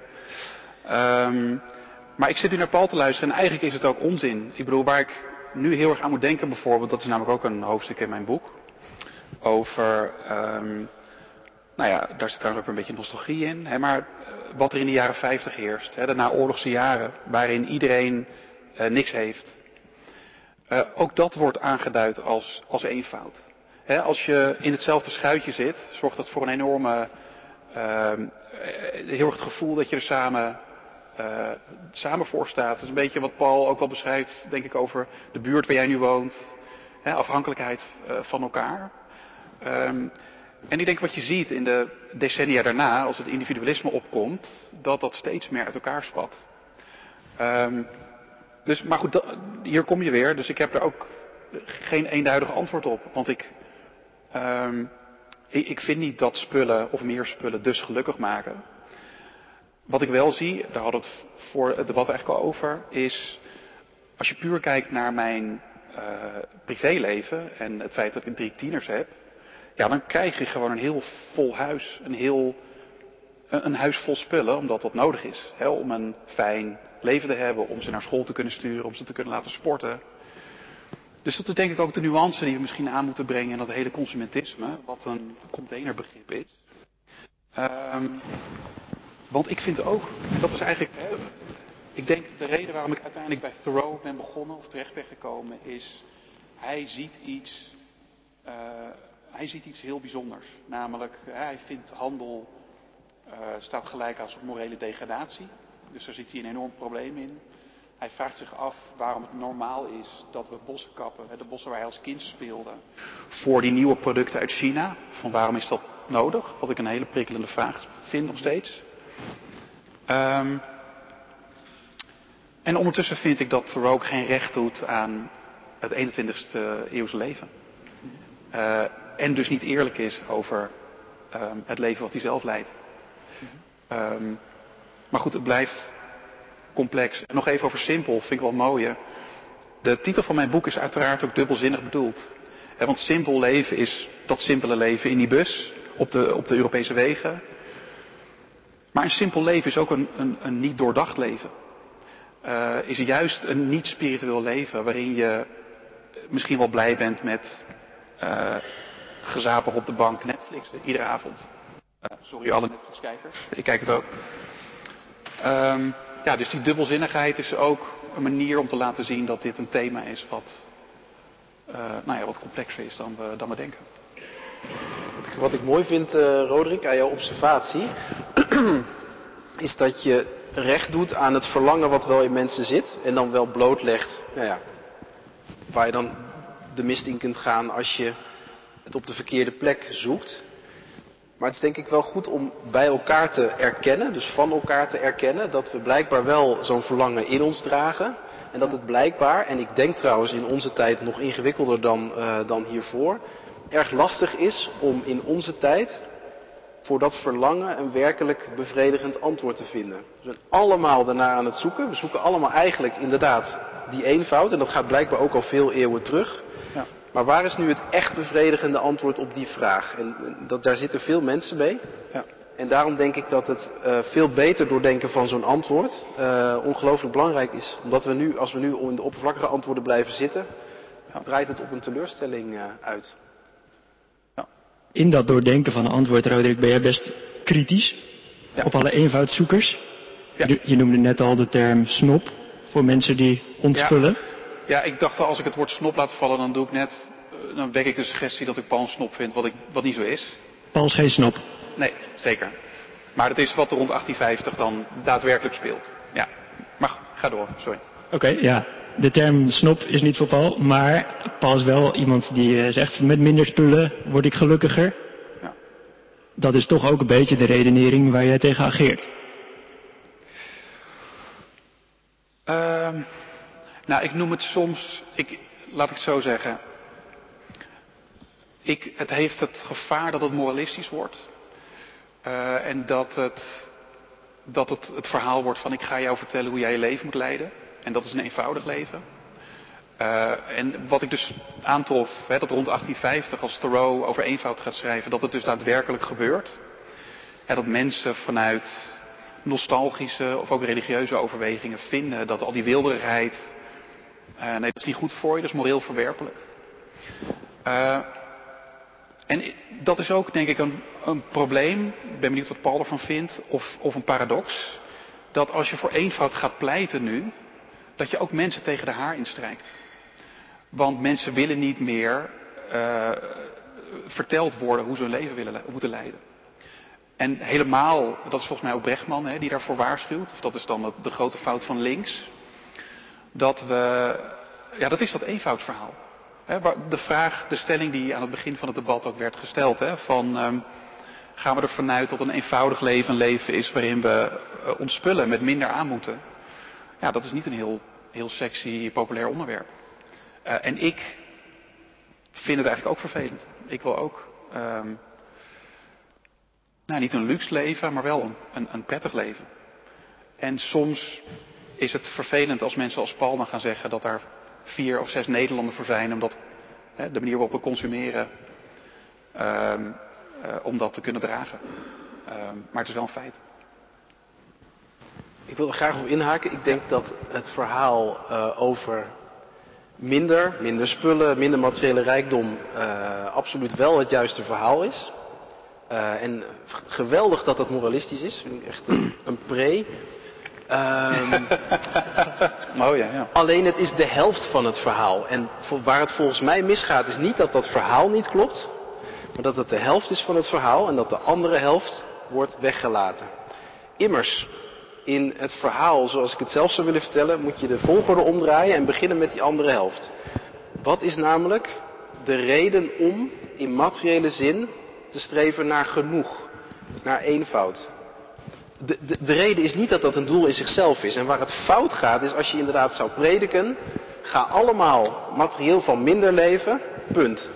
Maar ik zit nu naar Paul te luisteren en eigenlijk is het ook onzin. Ik bedoel, waar ik nu heel erg aan moet denken bijvoorbeeld, dat is namelijk ook een hoofdstuk in mijn boek. Over, daar zit trouwens ook een beetje nostalgie in. Hè, maar wat er in de jaren 50 heerst, hè, de naoorlogse jaren, waarin iedereen niks heeft. Ook dat wordt aangeduid als eenvoud. Hè, als je in hetzelfde schuitje zit, zorgt dat voor een enorme, heel erg het gevoel dat je er samen voor staat. Dat is een beetje wat Paul ook wel beschrijft, denk ik, over de buurt waar jij nu woont. Hè, afhankelijkheid van elkaar. En ik denk wat je ziet in de decennia daarna, als het individualisme opkomt, dat steeds meer uit elkaar spat. Dus, maar goed, hier kom je weer. Dus ik heb er ook geen eenduidig antwoord op. Want ik vind niet dat spullen of meer spullen dus gelukkig maken. Wat ik wel zie, daar hadden we het voor het debat eigenlijk al over, is als je puur kijkt naar mijn privéleven en het feit dat ik 3 tieners heb, ja, dan krijg je gewoon een heel vol huis, een huis vol spullen, omdat dat nodig is. Hè, om een fijn leven te hebben, om ze naar school te kunnen sturen, om ze te kunnen laten sporten. Dus dat is denk ik ook de nuance die we misschien aan moeten brengen in dat hele consumentisme, wat een containerbegrip is. Want ik vind ook, en dat is eigenlijk, ik denk de reden waarom ik uiteindelijk bij Thoreau ben begonnen of terecht ben gekomen, is hij ziet iets heel bijzonders. Namelijk, hij vindt handel staat gelijk aan zo'n morele degradatie. Dus daar ziet hij een enorm probleem in. Hij vraagt zich af waarom het normaal is dat we bossen kappen, de bossen waar hij als kind speelde, voor die nieuwe producten uit China. Van waarom is dat nodig? Wat ik een hele prikkelende vraag vind nog steeds. En ondertussen vind ik dat Thoreau ook geen recht doet aan het 21ste eeuwse leven. En dus niet eerlijk is over het leven wat hij zelf leidt. Maar goed, het blijft complex. En nog even over simpel, vind ik wel mooi. De titel van mijn boek is uiteraard ook dubbelzinnig bedoeld. Want simpel leven is dat simpele leven in die bus, op de Europese wegen. Maar een simpel leven is ook een niet doordacht leven. Is juist een niet spiritueel leven waarin je misschien wel blij bent met gezapig op de bank Netflix iedere avond. Sorry alle Netflix-kijkers, ik kijk het ook. Ja, dus die dubbelzinnigheid is ook een manier om te laten zien dat dit een thema is wat complexer is dan we denken. Wat ik mooi vind, Roderick, aan jouw observatie, is dat je recht doet aan het verlangen wat wel in mensen zit. En dan wel blootlegt, waar je dan de mist in kunt gaan als je het op de verkeerde plek zoekt. Maar het is denk ik wel goed om bij elkaar te erkennen, dus van elkaar te erkennen, dat we blijkbaar wel zo'n verlangen in ons dragen. En dat het blijkbaar, en ik denk trouwens in onze tijd nog ingewikkelder dan hiervoor, erg lastig is om in onze tijd voor dat verlangen een werkelijk bevredigend antwoord te vinden. We zijn allemaal daarna aan het zoeken. We zoeken allemaal eigenlijk inderdaad die eenvoud. En dat gaat blijkbaar ook al veel eeuwen terug. Ja. Maar waar is nu het echt bevredigende antwoord op die vraag? En daar zitten veel mensen mee. Ja. En daarom denk ik dat het veel beter doordenken van zo'n antwoord ongelooflijk belangrijk is. Omdat we nu, als we nu in de oppervlakkige antwoorden blijven zitten, draait het op een teleurstelling uit. In dat doordenken van een antwoord, Roderick, ben jij best kritisch op alle eenvoudzoekers. Ja. Je noemde net al de term snop voor mensen die ontspullen. Ja, ik dacht als ik het woord snop laat vallen, dan wek ik de suggestie dat ik Paul een snop vind, wat niet zo is. Paul is geen snop. Nee, zeker. Maar het is wat er rond 1850 dan daadwerkelijk speelt. Ja, maar ga door, sorry. Oké, ja. De term snop is niet voor Paul, maar Paul is wel iemand die zegt met minder spullen word ik gelukkiger. Ja. Dat is toch ook een beetje de redenering waar jij tegen ageert. Ik noem het soms, laat ik het zo zeggen. Het heeft het gevaar dat het moralistisch wordt. En dat het verhaal wordt van ik ga jou vertellen hoe jij je leven moet leiden. En dat is een eenvoudig leven. En wat ik dus aantrof, dat rond 1850 als Thoreau over eenvoud gaat schrijven, dat het dus daadwerkelijk gebeurt. Dat mensen vanuit nostalgische of ook religieuze overwegingen vinden dat al die wilderigheid, dat is niet goed voor je, dat is moreel verwerpelijk. En dat is ook denk ik een probleem, ik ben benieuwd wat Paul ervan vindt, of een paradox. Dat als je voor eenvoud gaat pleiten nu, dat je ook mensen tegen de haar instrijkt. Want mensen willen niet meer verteld worden hoe ze hun leven moeten leiden. En helemaal, dat is volgens mij ook Bregman die daarvoor waarschuwt, of dat is dan de grote fout van links. Dat is dat eenvoudsverhaal. De stelling die aan het begin van het debat ook werd gesteld, gaan we ervan uit dat een eenvoudig leven een leven is waarin we ontspullen met minder aan moeten. Ja, dat is niet een heel sexy, populair onderwerp. En ik vind het eigenlijk ook vervelend. Ik wil ook niet een luxe leven, maar wel een prettig leven. En soms is het vervelend als mensen als Paul dan gaan zeggen dat daar 4 of 6 Nederlanden voor zijn, omdat de manier waarop we consumeren, om dat te kunnen dragen. Maar het is wel een feit. Ik wil er graag op inhaken. Ik denk dat het verhaal over minder spullen, minder materiële rijkdom absoluut wel het juiste verhaal is. En geweldig dat dat moralistisch is. Vind ik echt een pre. Mooi, ja. Alleen het is de helft van het verhaal. En waar het volgens mij misgaat is niet dat dat verhaal niet klopt. Maar dat het de helft is van het verhaal en dat de andere helft wordt weggelaten. Immers, in het verhaal zoals ik het zelf zou willen vertellen, moet je de volgorde omdraaien en beginnen met die andere helft. Wat is namelijk de reden om in materiële zin te streven naar genoeg, naar eenvoud? De reden is niet dat dat een doel in zichzelf is. En waar het fout gaat is als je inderdaad zou prediken, ga allemaal materieel van minder leven, punt.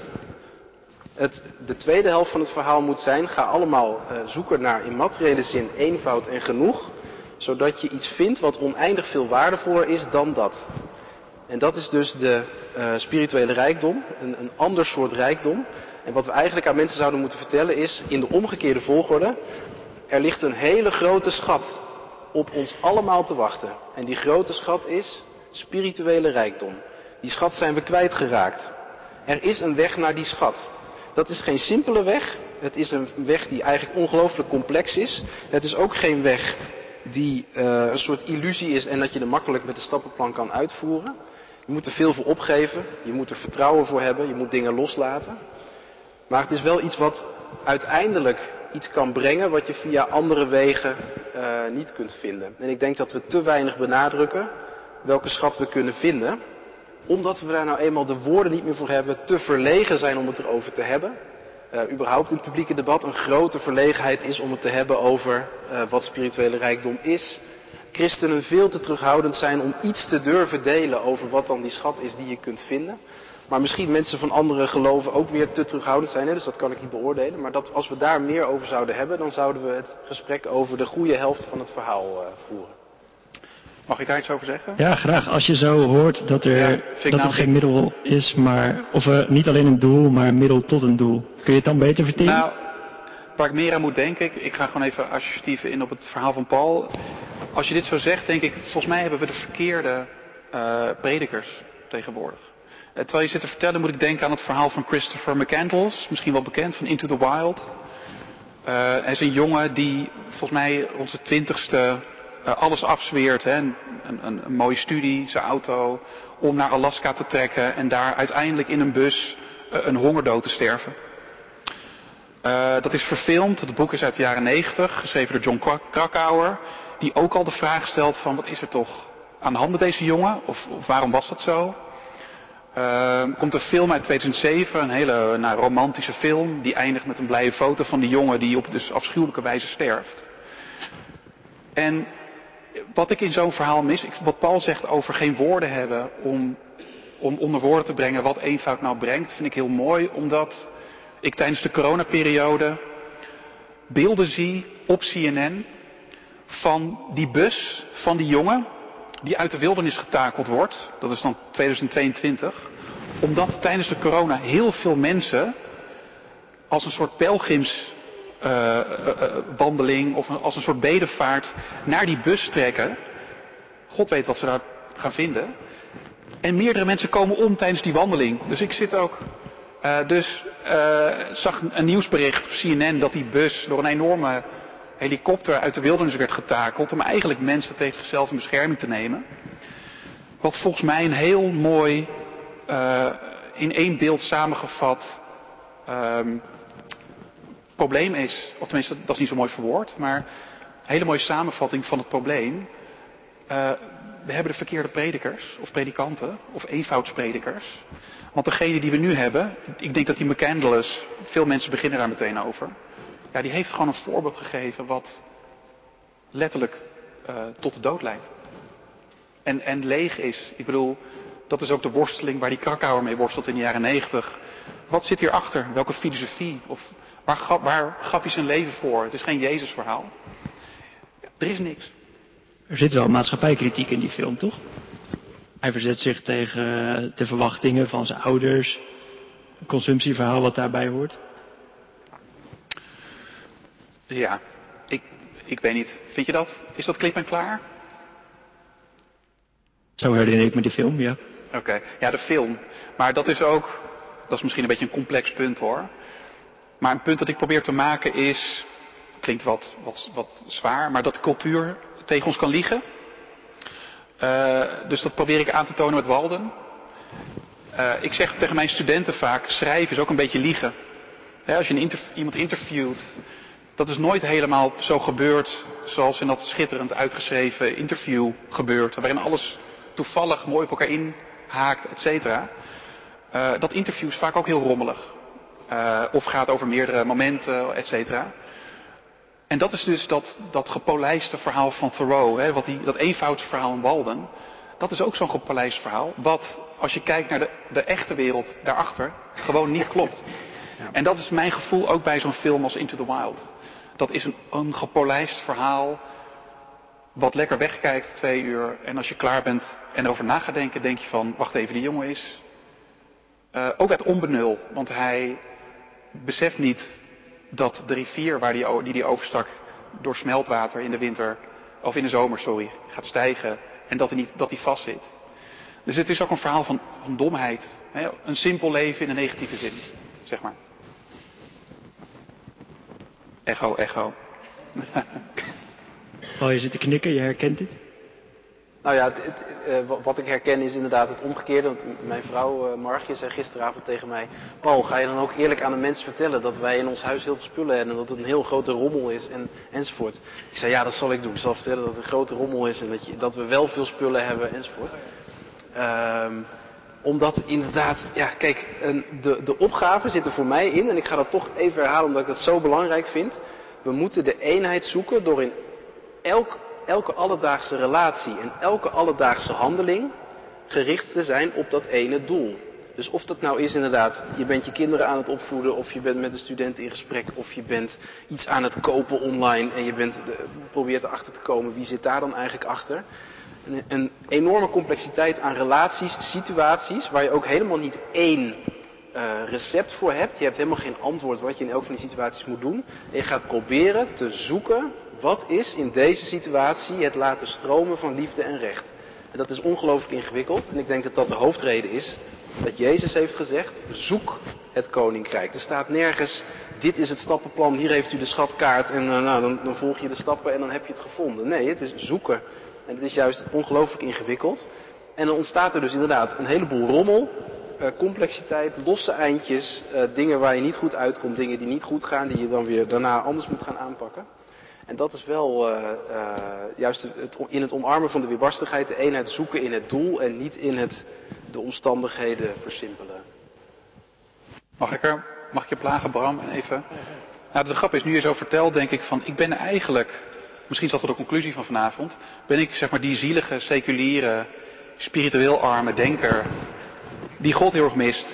De tweede helft van het verhaal moet zijn, ga allemaal zoeken naar in materiële zin eenvoud en genoeg, zodat je iets vindt wat oneindig veel waardevoller is dan dat. En dat is dus de spirituele rijkdom, een ander soort rijkdom. En wat we eigenlijk aan mensen zouden moeten vertellen is, in de omgekeerde volgorde, er ligt een hele grote schat op ons allemaal te wachten. En die grote schat is spirituele rijkdom. Die schat zijn we kwijtgeraakt. Er is een weg naar die schat. Dat is geen simpele weg. Het is een weg die eigenlijk ongelooflijk complex is. Het is ook geen weg die een soort illusie is en dat je er makkelijk met de stappenplan kan uitvoeren. Je moet er veel voor opgeven. Je moet er vertrouwen voor hebben. Je moet dingen loslaten. Maar het is wel iets wat uiteindelijk iets kan brengen wat je via andere wegen niet kunt vinden. En ik denk dat we te weinig benadrukken welke schat we kunnen vinden. Omdat we daar nou eenmaal de woorden niet meer voor hebben, te verlegen zijn om het erover te hebben. Überhaupt in het publieke debat een grote verlegenheid is om het te hebben over wat spirituele rijkdom is. Christenen veel te terughoudend zijn om iets te durven delen over wat dan die schat is die je kunt vinden. Maar misschien mensen van andere geloven ook weer te terughoudend zijn, dus dat kan ik niet beoordelen. Maar als we daar meer over zouden hebben, dan zouden we het gesprek over de goede helft van het verhaal voeren. Mag ik daar iets over zeggen? Ja, graag. Als je zo hoort dat het geen middel is, maar of niet alleen een doel, maar een middel tot een doel. Kun je het dan beter vertellen? Nou, waar ik meer aan moet denken, ik ga gewoon even associatief in op het verhaal van Paul. Als je dit zo zegt, denk ik, volgens mij hebben we de verkeerde predikers tegenwoordig. Terwijl je zit te vertellen, moet ik denken aan het verhaal van Christopher McCandless, misschien wel bekend, van Into the Wild. Hij is een jongen die volgens mij rond zijn 20ste alles afzweert. Hè? Een mooie studie, zijn auto, om naar Alaska te trekken en daar uiteindelijk in een bus een hongerdood te sterven. Dat is verfilmd, het boek is uit de jaren 90, geschreven door John Krakauer, die ook al de vraag stelt van wat is er toch aan de hand met deze jongen, of waarom was dat zo? Komt een film uit 2007, een hele romantische film, die eindigt met een blije foto van die jongen die op dus afschuwelijke wijze sterft. En wat ik in zo'n verhaal mis, wat Paul zegt over geen woorden hebben om onder woorden te brengen wat eenvoud nou brengt, vind ik heel mooi, omdat ik tijdens de coronaperiode beelden zie op CNN van die bus van die jongen die uit de wildernis getakeld wordt. Dat is dan 2022. Omdat tijdens de corona heel veel mensen als een soort pelgrimswandeling of als een soort bedevaart naar die bus trekken. God weet wat ze daar gaan vinden. En meerdere mensen komen om tijdens die wandeling. Dus ik zit ook... zag een nieuwsbericht op CNN dat die bus door een enorme helikopter uit de wildernis werd getakeld om eigenlijk mensen tegen zichzelf in bescherming te nemen. Wat volgens mij een heel mooi, in één beeld samengevat probleem is. Of tenminste, dat is niet zo mooi verwoord, maar een hele mooie samenvatting van het probleem. We hebben de verkeerde predikers, of predikanten, of eenvoudspredikers. Want degene die we nu hebben, ik denk dat die McCandless, veel mensen beginnen daar meteen over. Ja, die heeft gewoon een voorbeeld gegeven wat letterlijk tot de dood leidt. En leeg is. Ik bedoel, dat is ook de worsteling waar die Krakauer mee worstelt in de jaren 90. Wat zit hierachter? Welke filosofie? Of waar gaf hij zijn leven voor? Het is geen Jezus verhaal. Ja, er is niks. Er zit wel maatschappijkritiek in die film, toch? Hij verzet zich tegen de verwachtingen van zijn ouders. Een consumptieverhaal wat daarbij hoort. Ja, ik weet niet. Vind je dat? Is dat klip en klaar? Zo herinner ik me die film, ja. Oké, ja, de film. Maar dat is misschien een beetje een complex punt hoor. Maar een punt dat ik probeer te maken is, klinkt wat zwaar, maar dat de cultuur tegen ons kan liegen. Dus dat probeer ik aan te tonen met Walden. Ik zeg tegen mijn studenten vaak, schrijven is ook een beetje liegen. Als je iemand interviewt, dat is nooit helemaal zo gebeurd zoals in dat schitterend uitgeschreven interview gebeurt. Waarin alles toevallig mooi op elkaar inhaakt, et cetera. Dat interview is vaak ook heel rommelig. Of gaat over meerdere momenten, et cetera. En dat is dus dat gepolijste verhaal van Thoreau. Dat eenvoudige verhaal van Walden. Dat is ook zo'n gepolijst verhaal. Wat, als je kijkt naar de echte wereld daarachter, gewoon niet klopt. Ja. En dat is mijn gevoel ook bij zo'n film als Into the Wild. Dat is een gepolijst verhaal. Wat lekker wegkijkt 2 uur. En als je klaar bent en erover na gaat denken, denk je van, wacht even, die jongen is ook uit onbenul. Want hij beseft niet dat de rivier die hij overstak door smeltwater in de winter, of in de zomer, gaat stijgen. En dat hij vastzit. Dus het is ook een verhaal van domheid. Hè? Een simpel leven in een negatieve zin, zeg maar. Echo, echo. Oh, je zit te knikken, je herkent dit? Nou ja, wat ik herken is inderdaad het omgekeerde. Want mijn vrouw Margje zei gisteravond tegen mij: Paul, ga je dan ook eerlijk aan de mensen vertellen dat wij in ons huis heel veel spullen hebben en dat het een heel grote rommel is enzovoort. Ik zei ja, dat zal ik doen. Ik zal vertellen dat het een grote rommel is en dat we wel veel spullen hebben enzovoort. Omdat inderdaad, ja kijk, de opgave zit er voor mij in, en ik ga dat toch even herhalen omdat ik dat zo belangrijk vind. We moeten de eenheid zoeken door in elke alledaagse relatie en elke alledaagse handeling gericht te zijn op dat ene doel. Dus of dat nou is inderdaad, je bent je kinderen aan het opvoeden, of je bent met een student in gesprek, of je bent iets aan het kopen online en je probeert erachter te komen wie zit daar dan eigenlijk achter. Een enorme complexiteit aan relaties, situaties, waar je ook helemaal niet één recept voor hebt. Je hebt helemaal geen antwoord wat je in elk van die situaties moet doen. En je gaat proberen te zoeken, wat is in deze situatie het laten stromen van liefde en recht. En dat is ongelooflijk ingewikkeld. En ik denk dat dat de hoofdreden is dat Jezus heeft gezegd, zoek het koninkrijk. Er staat nergens, dit is het stappenplan, hier heeft u de schatkaart en dan volg je de stappen en dan heb je het gevonden. Nee, het is zoeken. En het is juist ongelooflijk ingewikkeld. En dan ontstaat er dus inderdaad een heleboel rommel, complexiteit, losse eindjes, dingen waar je niet goed uitkomt, dingen die niet goed gaan, die je dan weer daarna anders moet gaan aanpakken. En dat is wel juist in het omarmen van de weerbarstigheid, de eenheid zoeken in het doel en niet in de omstandigheden versimpelen. Mag ik je plagen, Bram? En even. Nou, de grap is, nu je zo vertelt, denk ik van, ik ben eigenlijk, misschien is dat wel de conclusie van vanavond, ben ik zeg maar die zielige, seculiere, spiritueel arme denker die God heel erg mist.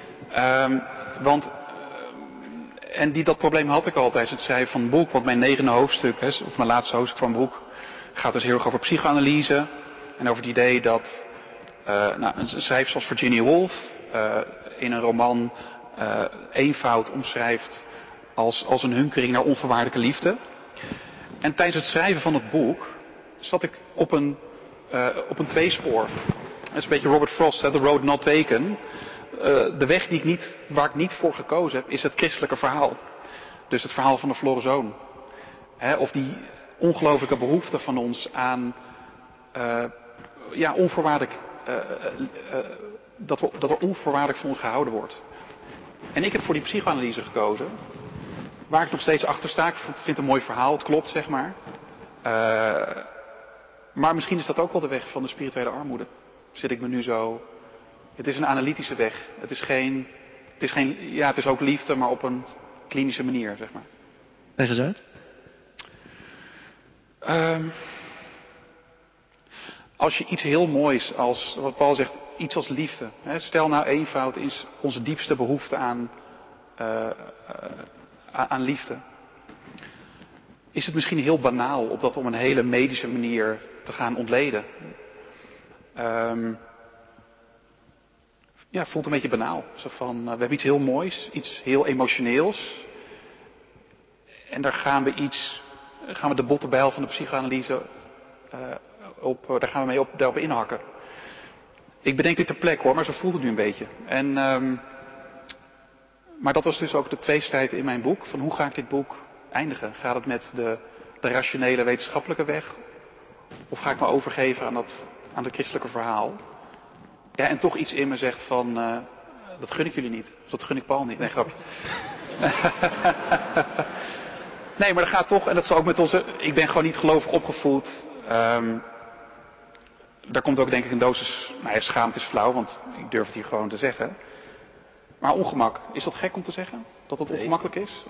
En dat probleem had ik al tijdens het schrijven van het boek. Want mijn 9e hoofdstuk, of mijn laatste hoofdstuk van het boek, gaat dus heel erg over psychoanalyse. En over het idee dat een schrijver zoals Virginia Woolf in een roman eenvoud omschrijft als een hunkering naar onvoorwaardelijke liefde. En tijdens het schrijven van het boek zat ik op een tweespoor. Dat is een beetje Robert Frost, The Road Not Taken. De weg waar ik niet voor gekozen heb, is het christelijke verhaal. Dus het verhaal van de verloren zoon. Of die ongelooflijke behoefte van ons aan onvoorwaardelijk, dat er onvoorwaardelijk van ons gehouden wordt. En ik heb voor die psychoanalyse gekozen, waar ik nog steeds achter sta. Ik vind het een mooi verhaal, het klopt zeg maar. Maar misschien is dat ook wel de weg van de spirituele armoede. Zit ik me nu zo. Het is een analytische weg. Het is ook liefde, maar op een klinische manier, zeg maar. Leg eens uit. Als je iets heel moois, als wat Paul zegt, iets als liefde. Stel nou eenvoud is onze diepste behoefte aan liefde. Is het misschien heel banaal om dat op een hele medische manier te gaan ontleden. Voelt een beetje banaal. Zo van, we hebben iets heel moois, iets heel emotioneels. En daar gaan we de botte bijl van de psychoanalyse daar gaan we daarop inhakken. Ik bedenk dit ter plekke hoor, maar zo voelt het nu een beetje. Maar dat was dus ook de tweestrijd in mijn boek. Van hoe ga ik dit boek eindigen? Gaat het met de rationele wetenschappelijke weg? Of ga ik me overgeven aan het christelijke verhaal? Ja, en toch iets in me zegt van, dat gun ik jullie niet. Of dat gun ik Paul niet. Nee, grapje. Nee, maar dat gaat toch, en dat is ook met ik ben gewoon niet gelovig opgevoed. Daar komt ook denk ik een dosis, schaamte is flauw, want ik durf het hier gewoon te zeggen. Maar ongemak, is dat gek om te zeggen? Dat het ongemakkelijk is?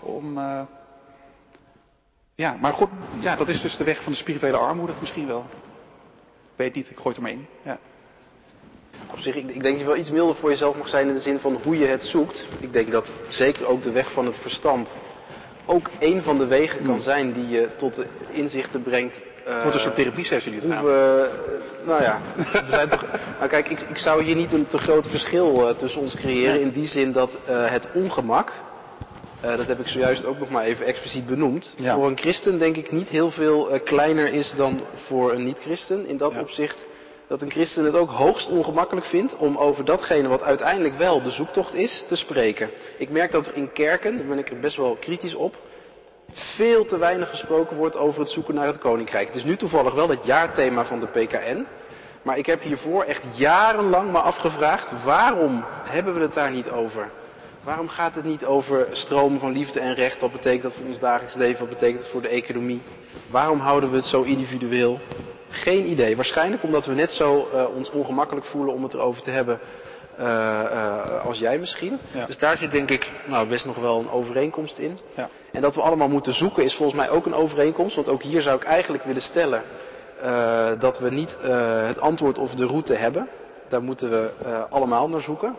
Maar goed, dat is dus de weg van de spirituele armoede misschien wel. Ik weet niet, ik gooi het er maar in. Ja. Op zich, ik denk dat je wel iets milder voor jezelf mag zijn in de zin van hoe je het zoekt. Ik denk dat zeker ook de weg van het verstand ook een van de wegen kan zijn die je tot de inzichten brengt. Het wordt een soort therapie-sessie nu. We zijn toch. Nou kijk, ik zou hier niet een te groot verschil tussen ons creëren. In die zin dat het ongemak, dat heb ik zojuist ook nog maar even expliciet benoemd. Ja. Voor een christen denk ik niet heel veel kleiner is dan voor een niet-christen. In dat opzicht dat een christen het ook hoogst ongemakkelijk vindt om over datgene wat uiteindelijk wel de zoektocht is, te spreken. Ik merk dat er in kerken, daar ben ik er best wel kritisch op, veel te weinig gesproken wordt over het zoeken naar het koninkrijk. Het is nu toevallig wel het jaarthema van de PKN. Maar ik heb hiervoor echt jarenlang me afgevraagd, waarom hebben we het daar niet over? Waarom gaat het niet over stromen van liefde en recht? Wat betekent dat voor ons dagelijks leven? Wat betekent dat voor de economie? Waarom houden we het zo individueel? Geen idee. Waarschijnlijk omdat we net zo ons ongemakkelijk voelen om het erover te hebben als jij misschien. Ja. Dus daar zit denk ik best nog wel een overeenkomst in. Ja. En dat we allemaal moeten zoeken is volgens mij ook een overeenkomst. Want ook hier zou ik eigenlijk willen stellen dat we niet het antwoord of de route hebben. Daar moeten we allemaal naar zoeken.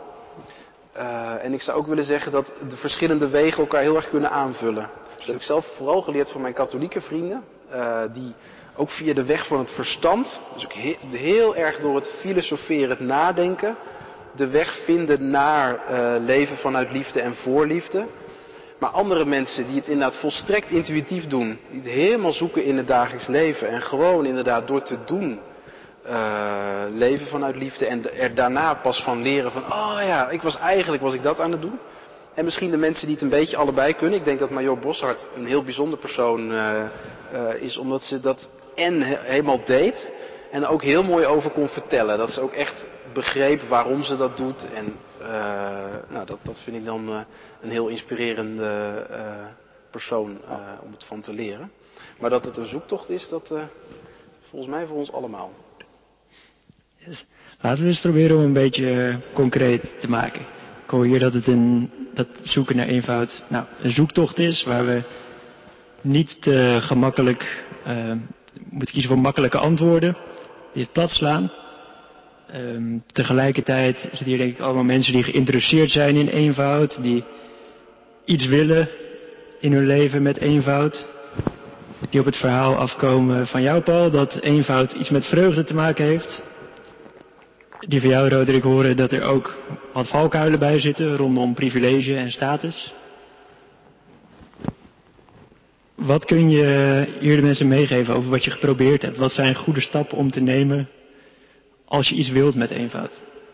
En ik zou ook willen zeggen dat de verschillende wegen elkaar heel erg kunnen aanvullen. Dat heb ik zelf vooral geleerd van mijn katholieke vrienden. Die ook via de weg van het verstand, dus ook heel erg door het filosoferen, het nadenken, de weg vinden naar leven vanuit liefde en voorliefde. Maar andere mensen die het inderdaad volstrekt intuïtief doen, die het helemaal zoeken in het dagelijks leven en gewoon inderdaad door te doen leven vanuit liefde en er daarna pas van leren van, eigenlijk was ik dat aan het doen. En misschien de mensen die het een beetje allebei kunnen. Ik denk dat Major Boshart een heel bijzonder persoon is, omdat ze dat helemaal deed en er ook heel mooi over kon vertellen. Dat ze ook echt begreep waarom ze dat doet. En dat vind ik dan een heel inspirerende persoon om het van te leren. Maar dat het een zoektocht is, dat volgens mij voor ons allemaal. Yes. Laten we eens proberen om een beetje concreet te maken. Ik hoor hier dat zoeken naar eenvoud een zoektocht is, waar we niet te gemakkelijk moeten kiezen voor makkelijke antwoorden, die het plat slaan. Tegelijkertijd zitten hier denk ik allemaal mensen die geïnteresseerd zijn in eenvoud, die iets willen in hun leven met eenvoud, die op het verhaal afkomen van jou, Paul, dat eenvoud iets met vreugde te maken heeft. Die van jou, Roderick, horen dat er ook wat valkuilen bij zitten rondom privilege en status. Wat kun je hier de mensen meegeven over wat je geprobeerd hebt? Wat zijn goede stappen om te nemen als je iets wilt met eenvoud?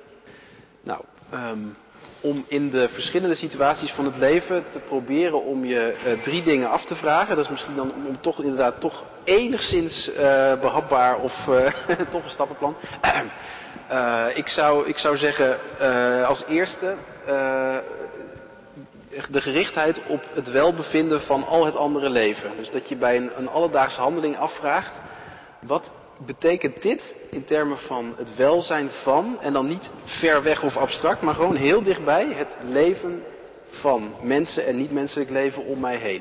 Om in de verschillende situaties van het leven te proberen om je 3 dingen af te vragen. Dat is misschien dan om toch inderdaad toch enigszins behapbaar of toch een stappenplan. Ik zou zeggen als eerste de gerichtheid op het welbevinden van al het andere leven. Dus dat je bij een alledaagse handeling afvraagt, wat betekent dit in termen van het welzijn van, en dan niet ver weg of abstract, maar gewoon heel dichtbij het leven van mensen en niet-menselijk leven om mij heen.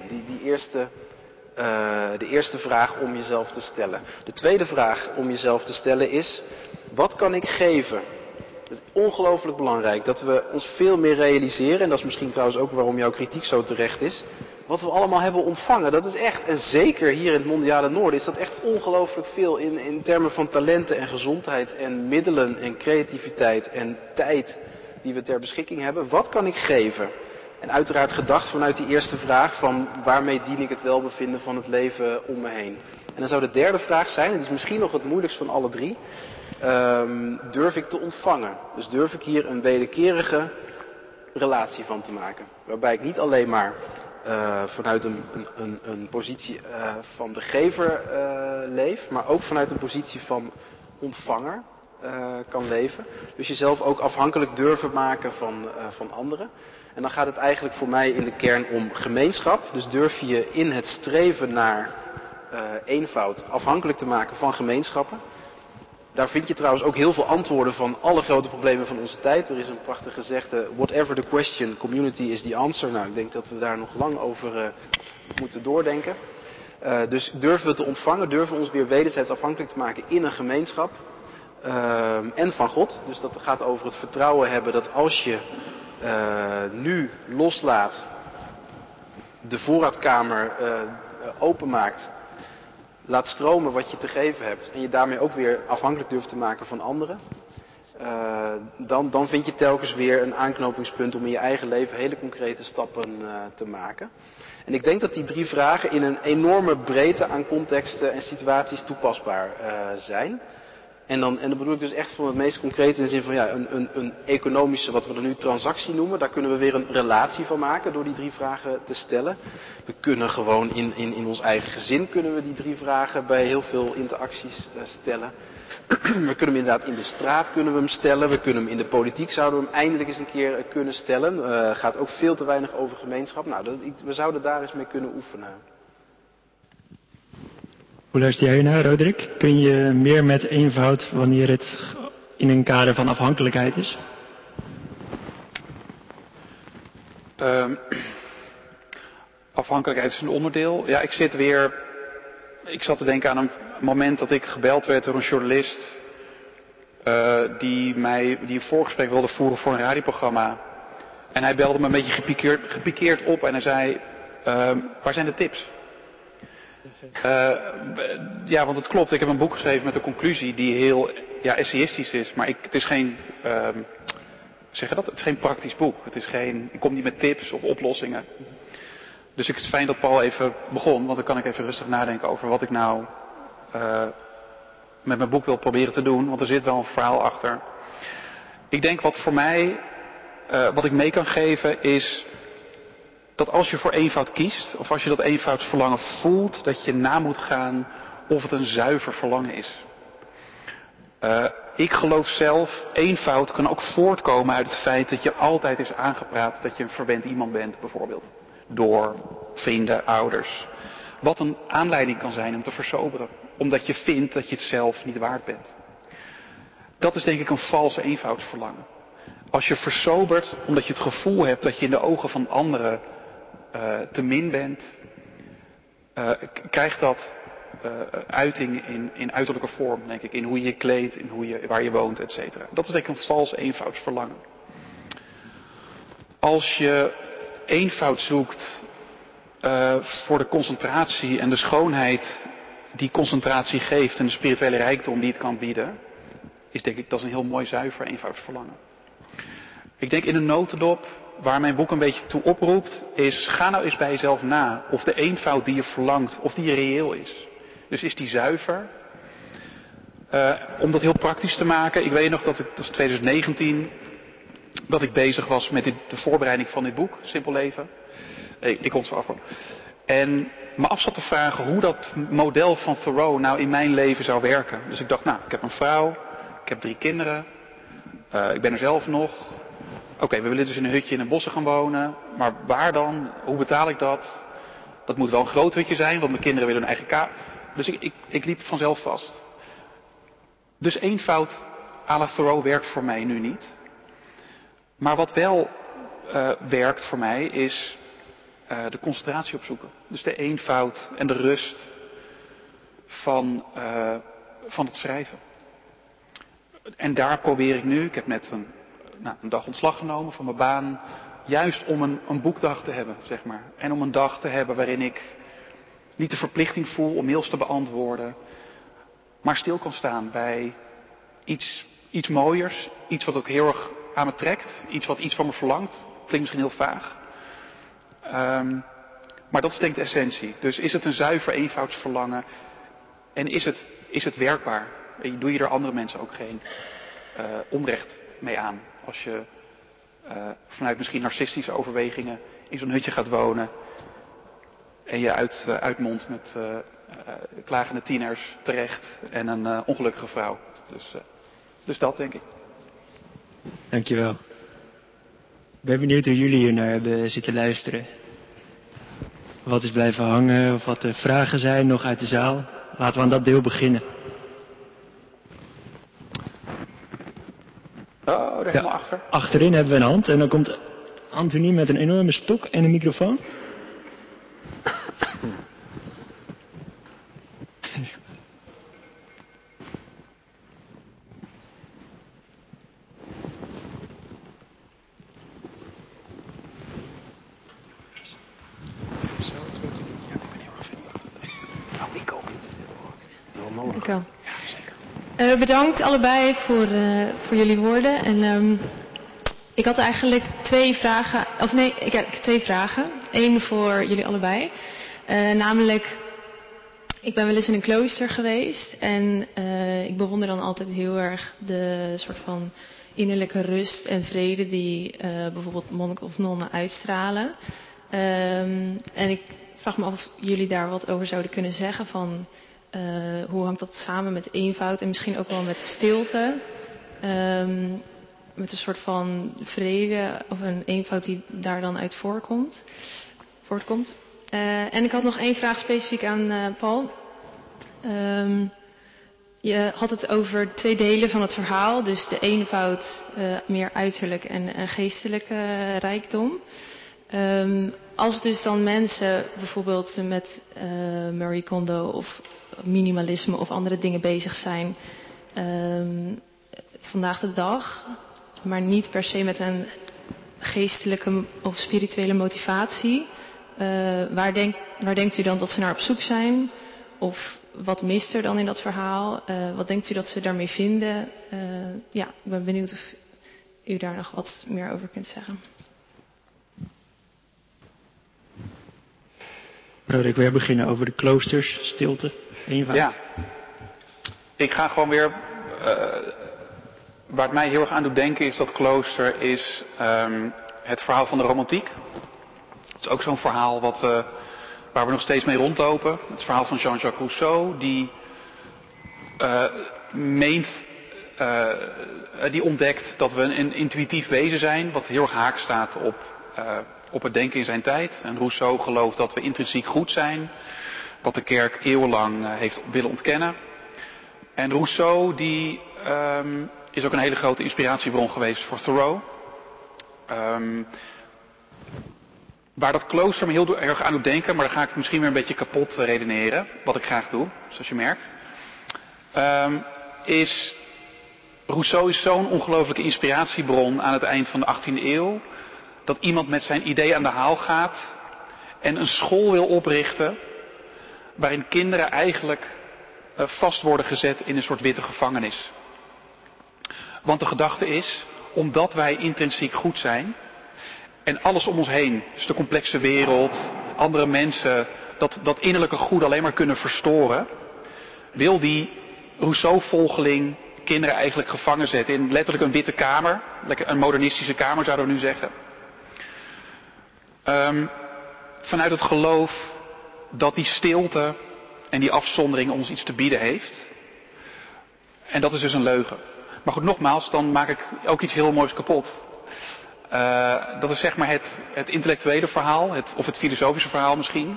De eerste vraag om jezelf te stellen. De tweede vraag om jezelf te stellen is, wat kan ik geven? Het is ongelooflijk belangrijk dat we ons veel meer realiseren, en dat is misschien trouwens ook waarom jouw kritiek zo terecht is, wat we allemaal hebben ontvangen, dat is echt, en zeker hier in het mondiale noorden, is dat echt ongelooflijk veel in termen van talenten en gezondheid en middelen en creativiteit en tijd die we ter beschikking hebben. Wat kan ik geven? En uiteraard gedacht vanuit die eerste vraag van waarmee dien ik het welbevinden van het leven om me heen. En dan zou de derde vraag zijn, en die is misschien nog het moeilijkst van alle drie, durf ik te ontvangen? Dus durf ik hier een wederkerige relatie van te maken. Waarbij ik niet alleen maar vanuit een positie van de gever leef, maar ook vanuit een positie van ontvanger kan leven. Dus jezelf ook afhankelijk durven maken van anderen. En dan gaat het eigenlijk voor mij in de kern om gemeenschap. Dus durf je je in het streven naar eenvoud afhankelijk te maken van gemeenschappen. Daar vind je trouwens ook heel veel antwoorden van alle grote problemen van onze tijd. Er is een prachtig gezegde, whatever the question, community is the answer. Nou, ik denk dat we daar nog lang over moeten doordenken. Dus durven we te ontvangen, durven we ons weer wederzijds afhankelijk te maken in een gemeenschap. En van God. Dus dat gaat over het vertrouwen hebben dat als je nu loslaat, de voorraadkamer openmaakt, laat stromen wat je te geven hebt en je daarmee ook weer afhankelijk durft te maken van anderen, dan vind je telkens weer een aanknopingspunt om in je eigen leven hele concrete stappen te maken. En ik denk dat die drie vragen in een enorme breedte aan contexten en situaties toepasbaar zijn. En dan bedoel ik dus echt van het meest concrete in de zin van ja, een economische, wat we er nu transactie noemen. Daar kunnen we weer een relatie van maken door die drie vragen te stellen. We kunnen gewoon in ons eigen gezin kunnen we die drie vragen bij heel veel interacties stellen. We kunnen hem inderdaad in de straat kunnen we hem stellen. We kunnen hem in de politiek zouden we hem eindelijk eens een keer kunnen stellen. Gaat ook veel te weinig over gemeenschap. Nou, we zouden daar eens mee kunnen oefenen. Hoe luister jij naar, Roderick? Kun je meer met eenvoud wanneer het in een kader van afhankelijkheid is? Afhankelijkheid is een onderdeel. Ja, ik zat te denken aan een moment dat ik gebeld werd door een journalist die een voorgesprek wilde voeren voor een radioprogramma. En hij belde me een beetje gepikeerd op en hij zei, waar zijn de tips? Ja, want het klopt. Ik heb een boek geschreven met een conclusie die heel essayistisch is. Maar het is geen, het is geen praktisch boek. Ik kom niet met tips of oplossingen. Dus het is fijn dat Paul even begon. Want dan kan ik even rustig nadenken over wat ik nou met mijn boek wil proberen te doen. Want er zit wel een verhaal achter. Ik denk wat voor mij, wat ik mee kan geven is dat als je voor eenvoud kiest, of als je dat eenvoudsverlangen voelt, dat je na moet gaan of het een zuiver verlangen is. Ik geloof zelf, eenvoud kan ook voortkomen uit het feit dat je altijd is aangepraat dat je een verwend iemand bent, bijvoorbeeld. Door vrienden, ouders. Wat een aanleiding kan zijn om te versoberen. Omdat je vindt dat je het zelf niet waard bent. Dat is denk ik een valse eenvoudsverlangen. Als je versobert omdat je het gevoel hebt dat je in de ogen van anderen te min bent, krijgt dat uiting in uiterlijke vorm, denk ik. In hoe je je kleedt, in waar je woont, et cetera. Dat is denk ik een vals eenvoudsverlangen. Als je eenvoud zoekt voor de concentratie en de schoonheid die concentratie geeft en de spirituele rijkdom die het kan bieden, is denk ik dat is een heel mooi zuiver eenvoudsverlangen. Ik denk in een notendop, waar mijn boek een beetje toe oproept, is ga nou eens bij jezelf na of de eenvoud die je verlangt, of die reëel is. Dus is die zuiver? Om dat heel praktisch te maken, ik weet nog dat was 2019, dat ik bezig was met de voorbereiding van dit boek, Simpel Leven. Ik kon zo af hoor. En me af zat te vragen hoe dat model van Thoreau nou in mijn leven zou werken. Dus ik dacht, nou, ik heb een vrouw, ik heb 3 kinderen, ik ben er zelf nog. Oké, we willen dus in een hutje in een bossen gaan wonen. Maar waar dan? Hoe betaal ik dat? Dat moet wel een groot hutje zijn, want mijn kinderen willen een eigen kamer. Dus ik liep vanzelf vast. Dus eenvoud à la Thoreau werkt voor mij nu niet. Maar wat wel werkt voor mij is de concentratie opzoeken. Dus de eenvoud en de rust van het schrijven. En daar probeer ik nu, ik heb net een dag ontslag genomen van mijn baan juist om een boekdag te hebben, zeg maar. En om een dag te hebben waarin ik niet de verplichting voel om mails te beantwoorden, maar stil kan staan bij iets mooiers, iets wat ook heel erg aan me trekt, iets wat iets van me verlangt. Klinkt misschien heel vaag. Maar dat is denk ik de essentie. Dus is het een zuiver eenvoudsverlangen en is het werkbaar? Doe je er andere mensen ook geen onrecht mee aan? Als je vanuit misschien narcistische overwegingen in zo'n hutje gaat wonen en je uitmondt met klagende tieners terecht en een ongelukkige vrouw. Dus dat denk ik. Dankjewel. Ik ben benieuwd hoe jullie hier naar hebben zitten luisteren. Wat is blijven hangen of wat de vragen zijn nog uit de zaal. Laten we aan dat deel beginnen. Oh, daar helemaal achter. Achterin hebben we een hand en dan komt Anthony met een enorme stok en een microfoon. Bedankt allebei voor jullie woorden. En ik had eigenlijk twee vragen. Ik heb twee vragen. Eén voor jullie allebei. Namelijk, ik ben wel eens in een klooster geweest. En ik bewonder dan altijd heel erg de soort van innerlijke rust en vrede die bijvoorbeeld monniken of nonnen uitstralen. En ik vraag me af of jullie daar wat over zouden kunnen zeggen van hoe hangt dat samen met eenvoud en misschien ook wel met stilte. Met een soort van vrede of een eenvoud die daar dan uit voortkomt. En ik had nog één vraag specifiek aan Paul. Je had het over twee delen van het verhaal. Dus de eenvoud, meer uiterlijk en geestelijke rijkdom. Als dus dan mensen bijvoorbeeld met Marie Kondo of minimalisme of andere dingen bezig zijn vandaag de dag, maar niet per se met een geestelijke of spirituele motivatie. Waar denkt u dan dat ze naar op zoek zijn? Of wat mist er dan in dat verhaal? Wat denkt u dat ze daarmee vinden? Ik ben benieuwd of u daar nog wat meer over kunt zeggen. Roderick, wil jij beginnen over de kloosters, stilte, eenvoud? Ja. Ik ga gewoon weer. Waar het mij heel erg aan doet denken is dat klooster is het verhaal van de romantiek. Het is ook zo'n verhaal waar we nog steeds mee rondlopen. Het verhaal van Jean-Jacques Rousseau, die ontdekt dat we een intuïtief wezen zijn, wat heel erg haak staat op het denken in zijn tijd. En Rousseau gelooft dat we intrinsiek goed zijn, wat de kerk eeuwenlang heeft willen ontkennen. En Rousseau is ook een hele grote inspiratiebron geweest voor Thoreau. Waar dat klooster me heel erg aan doet denken, maar dan ga ik het misschien weer een beetje kapot redeneren, wat ik graag doe, zoals je merkt. Rousseau is zo'n ongelooflijke inspiratiebron aan het eind van de 18e eeuw, dat iemand met zijn idee aan de haal gaat en een school wil oprichten waarin kinderen eigenlijk vast worden gezet in een soort witte gevangenis. Want de gedachte is, omdat wij intrinsiek goed zijn en alles om ons heen, dus de complexe wereld, andere mensen, dat innerlijke goede alleen maar kunnen verstoren, wil die Rousseau-volgeling kinderen eigenlijk gevangen zetten in letterlijk een witte kamer, een modernistische kamer zouden we nu zeggen. Vanuit het geloof dat die stilte en die afzondering ons iets te bieden heeft. En dat is dus een leugen. Maar goed, nogmaals, dan maak ik ook iets heel moois kapot. Dat is zeg maar het intellectuele verhaal, of het filosofische verhaal misschien.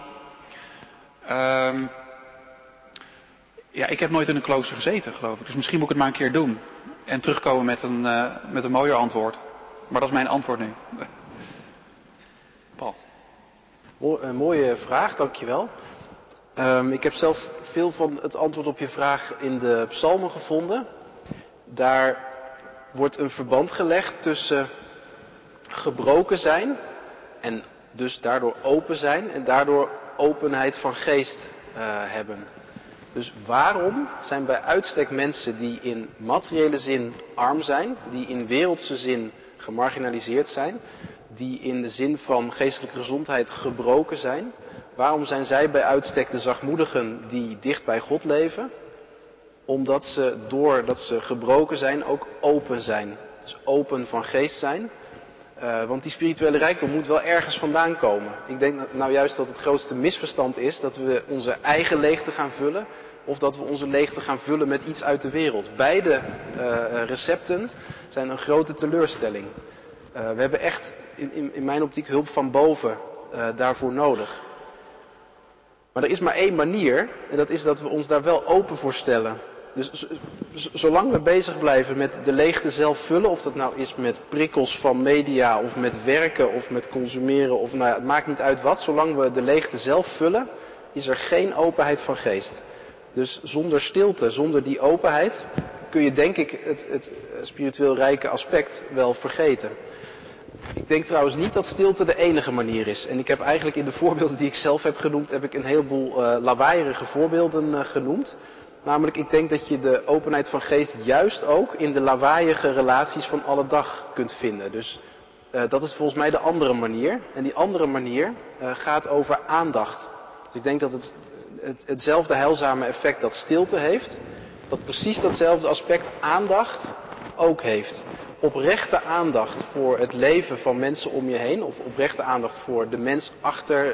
Ik heb nooit in een klooster gezeten, geloof ik. Dus misschien moet ik het maar een keer doen. En terugkomen met een mooier antwoord. Maar dat is mijn antwoord nu. Paul. Een mooie vraag, dankjewel. Ik heb zelf veel van het antwoord op je vraag in de psalmen gevonden. Daar wordt een verband gelegd tussen gebroken zijn en dus daardoor open zijn en daardoor openheid van geest hebben. Dus waarom zijn bij uitstek mensen die in materiële zin arm zijn, die in wereldse zin gemarginaliseerd zijn, die in de zin van geestelijke gezondheid gebroken zijn, waarom zijn zij bij uitstek de zachtmoedigen die dicht bij God leven? Omdat ze, doordat ze gebroken zijn, ook open zijn. Dus open van geest zijn. Want die spirituele rijkdom moet wel ergens vandaan komen. Ik denk nou juist dat het grootste misverstand is dat we onze eigen leegte gaan vullen. Of dat we onze leegte gaan vullen met iets uit de wereld. Beide recepten zijn een grote teleurstelling. We hebben echt in mijn optiek hulp van boven daarvoor nodig. Maar er is maar één manier. En dat is dat we ons daar wel open voor stellen. Dus zolang we bezig blijven met de leegte zelf vullen, of dat nou is met prikkels van media, of met werken, of met consumeren, of nou ja, het maakt niet uit wat. Zolang we de leegte zelf vullen, is er geen openheid van geest. Dus zonder stilte, zonder die openheid, kun je denk ik het spiritueel rijke aspect wel vergeten. Ik denk trouwens niet dat stilte de enige manier is. En ik heb eigenlijk in de voorbeelden die ik zelf heb genoemd, heb ik een heleboel lawaaierige voorbeelden genoemd. Namelijk, ik denk dat je de openheid van geest juist ook in de lawaaiige relaties van alle dag kunt vinden. Dus dat is volgens mij de andere manier. En die andere manier gaat over aandacht. Dus ik denk dat hetzelfde heilzame effect dat stilte heeft, dat precies datzelfde aspect aandacht ook heeft. Oprechte aandacht voor het leven van mensen om je heen, of oprechte aandacht voor de mens achter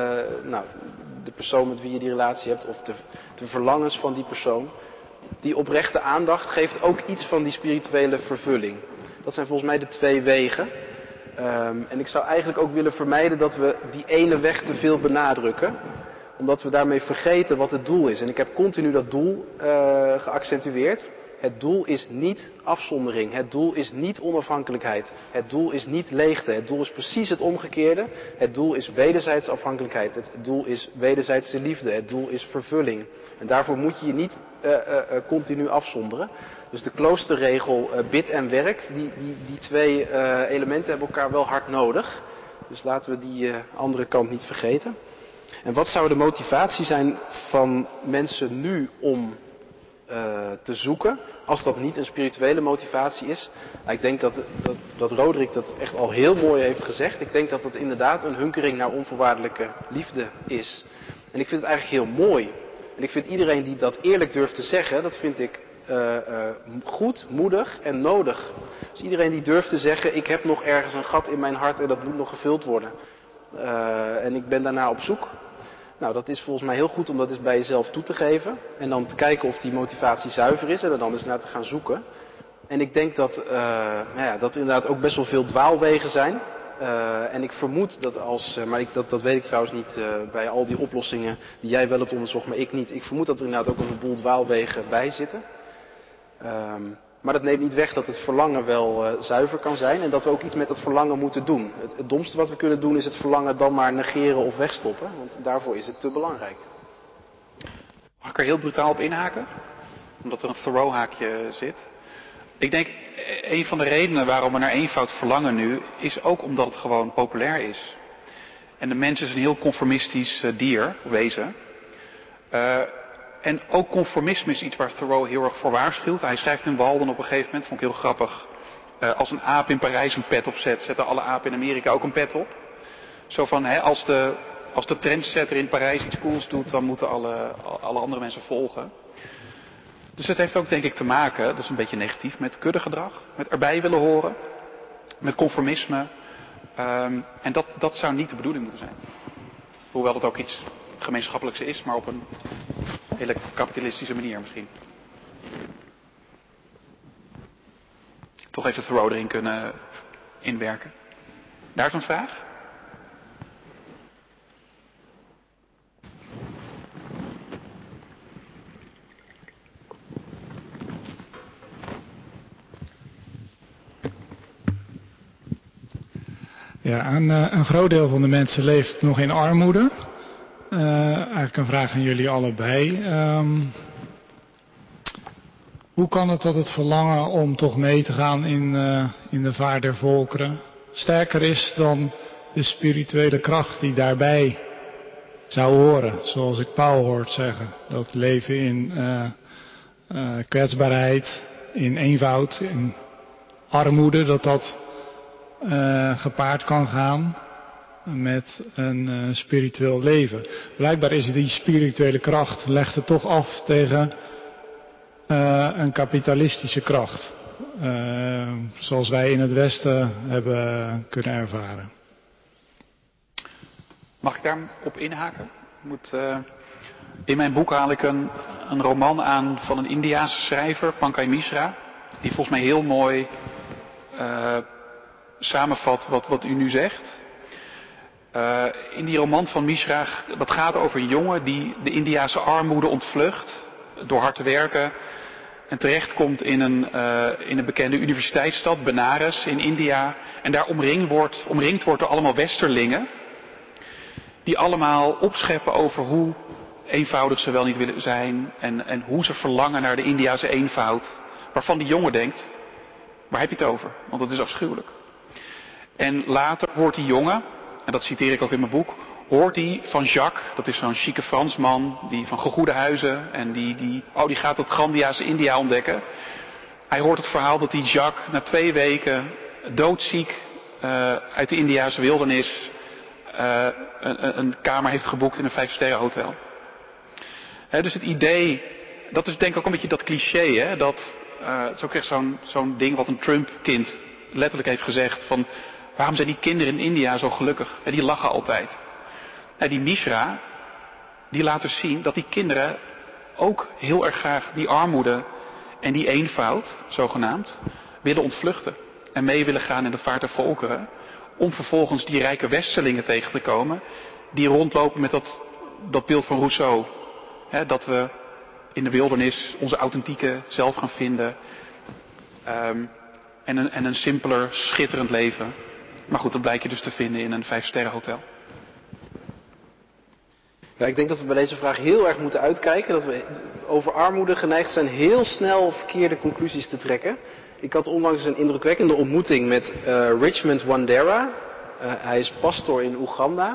de persoon met wie je die relatie hebt, of de verlangens van die persoon. Die oprechte aandacht geeft ook iets van die spirituele vervulling. Dat zijn volgens mij de twee wegen. En ik zou eigenlijk ook willen vermijden dat we die ene weg te veel benadrukken. Omdat we daarmee vergeten wat het doel is. En ik heb continu dat doel geaccentueerd. Het doel is niet afzondering. Het doel is niet onafhankelijkheid. Het doel is niet leegte. Het doel is precies het omgekeerde. Het doel is wederzijdse afhankelijkheid. Het doel is wederzijdse liefde. Het doel is vervulling. En daarvoor moet je je niet continu afzonderen. Dus de kloosterregel bid en werk, die twee elementen hebben elkaar wel hard nodig. Dus laten we die andere kant niet vergeten. En wat zou de motivatie zijn van mensen nu om te zoeken, als dat niet een spirituele motivatie is? Nou, ik denk dat Roderick dat echt al heel mooi heeft gezegd. Ik denk dat dat inderdaad een hunkering naar onvoorwaardelijke liefde is. En ik vind het eigenlijk heel mooi. En ik vind iedereen die dat eerlijk durft te zeggen, dat vind ik goed, moedig en nodig. Dus iedereen die durft te zeggen, ik heb nog ergens een gat in mijn hart en dat moet nog gevuld worden. En ik ben daarna op zoek. Nou, dat is volgens mij heel goed om dat eens bij jezelf toe te geven. En dan te kijken of die motivatie zuiver is en er dan eens naar te gaan zoeken. En ik denk dat dat inderdaad ook best wel veel dwaalwegen zijn. En ik vermoed dat maar dat weet ik trouwens niet bij al die oplossingen die jij wel hebt onderzocht, maar ik niet. Ik vermoed dat er inderdaad ook een boel dwaalwegen bij zitten. Maar dat neemt niet weg dat het verlangen wel zuiver kan zijn en dat we ook iets met dat verlangen moeten doen. Het domste wat we kunnen doen is het verlangen dan maar negeren of wegstoppen, want daarvoor is het te belangrijk. Mag ik er heel brutaal op inhaken? Omdat er een Thoreau-haakje zit. Ik denk, een van de redenen waarom we naar eenvoud verlangen nu, is ook omdat het gewoon populair is. En de mens is een heel conformistisch dier, wezen. En ook conformisme is iets waar Thoreau heel erg voor waarschuwt. Hij schrijft in Walden op een gegeven moment, vond ik heel grappig. Als een aap in Parijs een pet opzet, zetten alle apen in Amerika ook een pet op. Zo van, als de trendsetter in Parijs iets cools doet, dan moeten alle andere mensen volgen. Dus het heeft ook denk ik te maken, dat is een beetje negatief, met kuddegedrag. Met erbij willen horen. Met conformisme. En dat zou niet de bedoeling moeten zijn. Hoewel het ook iets gemeenschappelijks is, maar op een hele kapitalistische manier misschien. Toch even Thoreau erin kunnen inwerken. Daar is een vraag? Ja, een groot deel van de mensen leeft nog in armoede. Eigenlijk een vraag aan jullie allebei. Hoe kan het dat het verlangen om toch mee te gaan in de vaart der volkeren, sterker is dan de spirituele kracht die daarbij zou horen. Zoals ik Paul hoort zeggen. Dat leven in kwetsbaarheid, in eenvoud, in armoede, dat gepaard kan gaan met een spiritueel leven. Blijkbaar is die spirituele kracht, legt het toch af tegen een kapitalistische kracht. Zoals wij in het Westen hebben kunnen ervaren. Mag ik daarop inhaken? In mijn boek haal ik een roman aan van een Indiase schrijver, Pankaj Mishra. Die volgens mij heel mooi samenvat wat u nu zegt. In die roman van Mishra, dat gaat over een jongen die de Indiase armoede ontvlucht door hard te werken. En terechtkomt in een bekende universiteitsstad, Benares in India. En daar omringd wordt door allemaal westerlingen. Die allemaal opscheppen over hoe eenvoudig ze wel niet willen zijn. En hoe ze verlangen naar de Indiase eenvoud. Waarvan die jongen denkt, waar heb je het over? Want dat is afschuwelijk. En later hoort die jongen, en dat citeer ik ook in mijn boek, hoort hij van Jacques, dat is zo'n chique Fransman, die van gegoede huizen, en die gaat het grandioze India ontdekken. Hij hoort het verhaal dat die Jacques na 2 weken doodziek uit de Indiase wildernis een kamer heeft geboekt in een 5-sterren hotel. Dus het idee, dat is denk ik ook een beetje dat cliché, hè, dat het is ook echt zo'n ding wat een Trump-kind letterlijk heeft gezegd van waarom zijn die kinderen in India zo gelukkig? Die lachen altijd. Die Mishra, die laat dus zien dat die kinderen ook heel erg graag die armoede en die eenvoud, zogenaamd, willen ontvluchten. En mee willen gaan in de vaart der volkeren. Om vervolgens die rijke westerlingen tegen te komen. Die rondlopen met dat beeld van Rousseau. Dat we in de wildernis onze authentieke zelf gaan vinden. En een simpeler, schitterend leven. Maar goed, dat blijkt je dus te vinden in een 5-sterren hotel. Ja, ik denk dat we bij deze vraag heel erg moeten uitkijken. Dat we over armoede geneigd zijn heel snel verkeerde conclusies te trekken. Ik had onlangs een indrukwekkende ontmoeting met Richmond Wandera. Hij is pastor in Oeganda.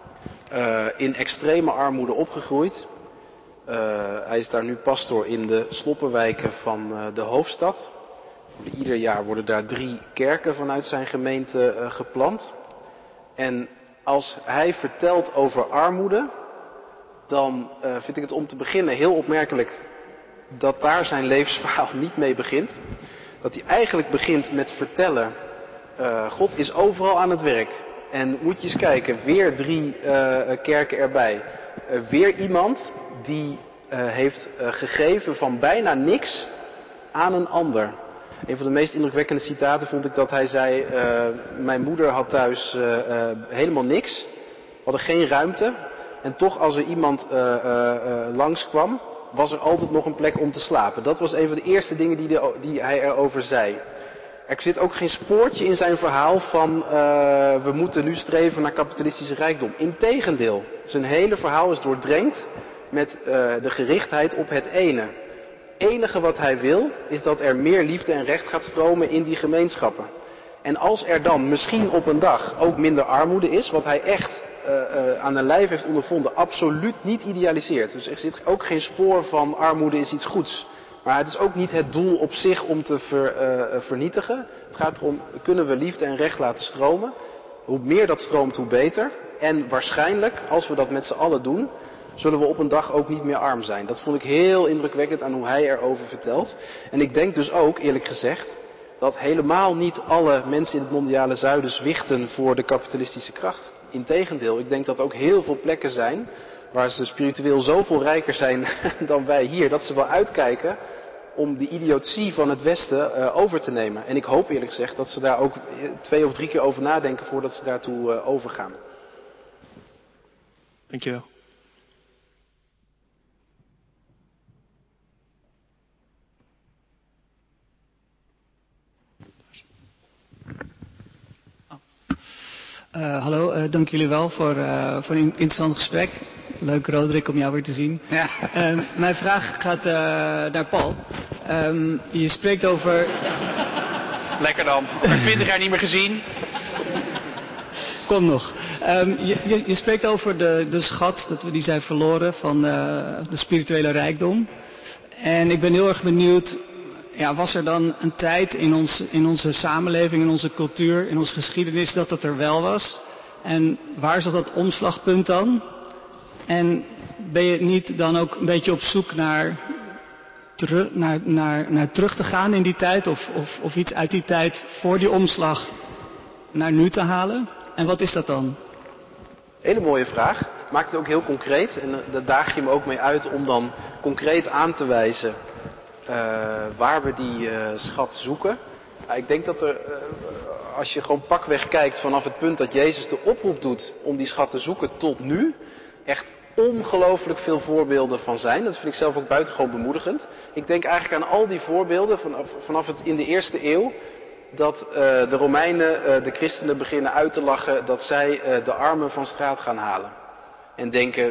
In extreme armoede opgegroeid. Hij is daar nu pastor in de sloppenwijken van de hoofdstad. Ieder jaar worden daar 3 kerken vanuit zijn gemeente geplant. En als hij vertelt over armoede, dan vind ik het om te beginnen heel opmerkelijk dat daar zijn levensverhaal niet mee begint. Dat hij eigenlijk begint met vertellen, God is overal aan het werk. En moet je eens kijken, weer 3 kerken erbij. Weer iemand die heeft gegeven van bijna niks aan een ander. Een van de meest indrukwekkende citaten vond ik dat hij zei, mijn moeder had thuis helemaal niks. We hadden geen ruimte. En toch als er iemand langskwam, was er altijd nog een plek om te slapen. Dat was een van de eerste dingen die hij erover zei. Er zit ook geen spoortje in zijn verhaal van we moeten nu streven naar kapitalistische rijkdom. Integendeel, zijn hele verhaal is doordrenkt met de gerichtheid op het ene. Het enige wat hij wil is dat er meer liefde en recht gaat stromen in die gemeenschappen. En als er dan misschien op een dag ook minder armoede is, wat hij echt aan de lijf heeft ondervonden, absoluut niet idealiseert. Dus er zit ook geen spoor van armoede is iets goeds. Maar het is ook niet het doel op zich om te vernietigen. Het gaat erom, kunnen we liefde en recht laten stromen. Hoe meer dat stroomt, hoe beter. En waarschijnlijk, als we dat met z'n allen doen, zullen we op een dag ook niet meer arm zijn. Dat vond ik heel indrukwekkend aan hoe hij erover vertelt. En ik denk dus ook, eerlijk gezegd, dat helemaal niet alle mensen in het mondiale zuiden zwichten voor de kapitalistische kracht. Integendeel, ik denk dat er ook heel veel plekken zijn waar ze spiritueel zoveel rijker zijn dan wij hier, dat ze wel uitkijken om de idiotie van het Westen over te nemen. En ik hoop eerlijk gezegd dat ze daar ook 2 of 3 keer over nadenken voordat ze daartoe overgaan. Dankjewel. Hallo, dank jullie wel voor een interessant gesprek. Leuk Roderick om jou weer te zien. Ja. Mijn vraag gaat naar Paul. Je spreekt over... Lekker dan. Ik heb 20 jaar niet meer gezien. Kom nog. Je spreekt over de schat, dat we die zijn verloren van de spirituele rijkdom. En ik ben heel erg benieuwd, was er dan een tijd in onze samenleving, in onze cultuur, in onze geschiedenis dat het er wel was? En waar zat dat omslagpunt dan? En ben je niet dan ook een beetje op zoek naar terug te gaan in die tijd? Of iets uit die tijd voor die omslag naar nu te halen? En wat is dat dan? Hele mooie vraag. Maakt het ook heel concreet. En daar daag je me ook mee uit om dan concreet aan te wijzen waar we die schat zoeken. Ik denk dat er, als je gewoon pakweg kijkt vanaf het punt dat Jezus de oproep doet om die schat te zoeken tot nu, echt ongelooflijk veel voorbeelden van zijn. Dat vind ik zelf ook buitengewoon bemoedigend. Ik denk eigenlijk aan al die voorbeelden vanaf het in de eerste eeuw, dat de Romeinen de christenen beginnen uit te lachen dat zij de armen van straat gaan halen. En denken,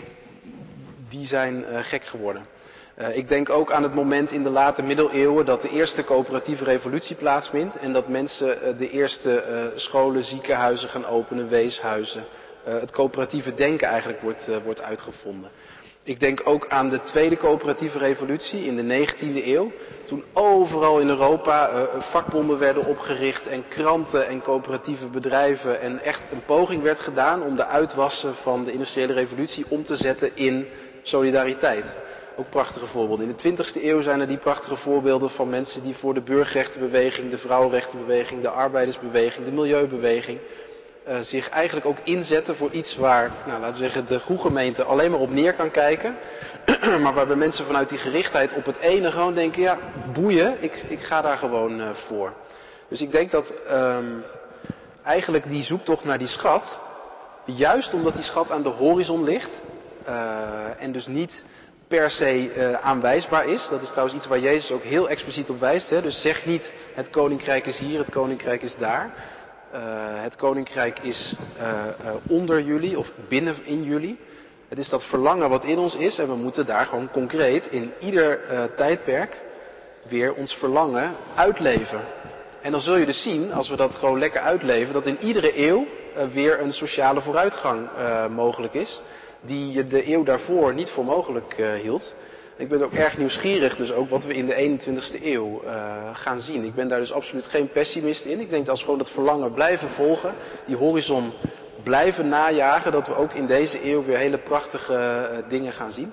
die zijn gek geworden. Ik denk ook aan het moment in de late middeleeuwen dat de eerste coöperatieve revolutie plaatsvindt. En dat mensen de eerste scholen, ziekenhuizen gaan openen, weeshuizen. Het coöperatieve denken eigenlijk wordt uitgevonden. Ik denk ook aan de tweede coöperatieve revolutie in de 19e eeuw. Toen overal in Europa vakbonden werden opgericht en kranten en coöperatieve bedrijven. En echt een poging werd gedaan om de uitwassen van de industriële revolutie om te zetten in solidariteit. Ook prachtige voorbeelden. In de 20e eeuw zijn er die prachtige voorbeelden van mensen die voor de burgerrechtenbeweging, de vrouwenrechtenbeweging, de arbeidersbeweging, de milieubeweging zich eigenlijk ook inzetten voor iets waar, laten we zeggen, de goede gemeente alleen maar op neer kan kijken. Maar waarbij mensen vanuit die gerichtheid op het ene gewoon denken, ja, boeien, ik ga daar gewoon voor. Dus ik denk dat eigenlijk die zoektocht naar die schat, juist omdat die schat aan de horizon ligt en dus niet per se aanwijsbaar is. Dat is trouwens iets waar Jezus ook heel expliciet op wijst. Hè? Dus zeg niet, het koninkrijk is hier, het koninkrijk is daar. Het koninkrijk is onder jullie of binnen in jullie. Het is dat verlangen wat in ons is en we moeten daar gewoon concreet in ieder tijdperk weer ons verlangen uitleven. En dan zul je dus zien, als we dat gewoon lekker uitleven, dat in iedere eeuw weer een sociale vooruitgang mogelijk is. Die je de eeuw daarvoor niet voor mogelijk hield. Ik ben ook erg nieuwsgierig dus ook wat we in de 21ste eeuw gaan zien. Ik ben daar dus absoluut geen pessimist in. Ik denk dat als we gewoon dat verlangen blijven volgen, die horizon blijven najagen, dat we ook in deze eeuw weer hele prachtige dingen gaan zien.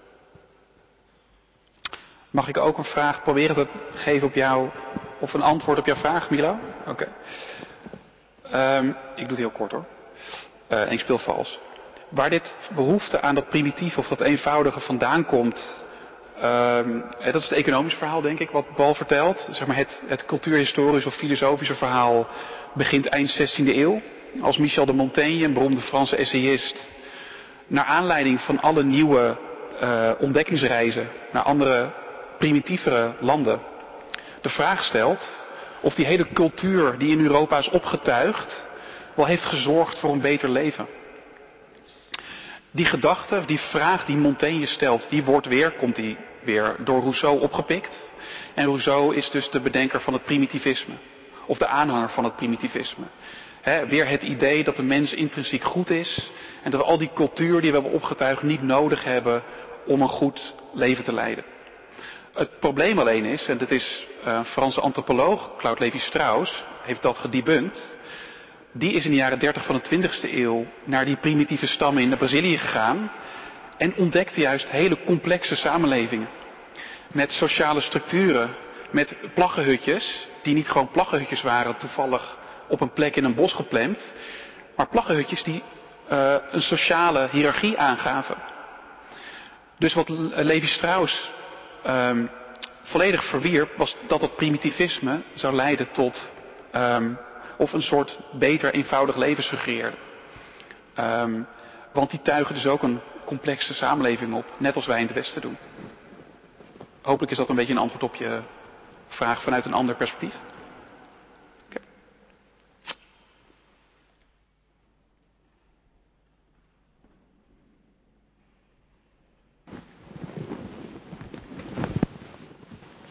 Mag ik ook een vraag proberen te geven op jou, of een antwoord op jouw vraag, Milo? Oké. Ik doe het heel kort hoor. En ik speel vals. Waar dit behoefte aan dat primitieve of dat eenvoudige vandaan komt, dat is het economisch verhaal denk ik, wat Paul vertelt. Zeg maar het cultuurhistorisch of filosofische verhaal begint eind 16e eeuw. Als Michel de Montaigne, een beroemde Franse essayist, naar aanleiding van alle nieuwe ontdekkingsreizen naar andere primitievere landen, de vraag stelt of die hele cultuur die in Europa is opgetuigd wel heeft gezorgd voor een beter leven. Die gedachte, die vraag die Montaigne stelt, die komt die weer door Rousseau opgepikt. En Rousseau is dus de bedenker van het primitivisme. Of de aanhanger van het primitivisme. Weer het idee dat de mens intrinsiek goed is. En dat we al die cultuur die we hebben opgetuigd niet nodig hebben om een goed leven te leiden. Het probleem alleen is, en dat is een Franse antropoloog, Claude Lévi-Strauss, heeft dat gedebunked. Die is in de jaren 30 van de 20e eeuw naar die primitieve stammen in Brazilië gegaan. En ontdekte juist hele complexe samenlevingen. Met sociale structuren, met plaggenhutjes, die niet gewoon plaggenhutjes waren, toevallig op een plek in een bos gepland. Maar plaggenhutjes die een sociale hiërarchie aangaven. Dus wat Lévi-Strauss volledig verwierp, was dat het primitivisme zou leiden tot of een soort beter, eenvoudig leven suggereerde. Want die tuigen dus ook een complexe samenleving op, net als wij in het Westen doen. Hopelijk is dat een beetje een antwoord op je vraag vanuit een ander perspectief. Okay.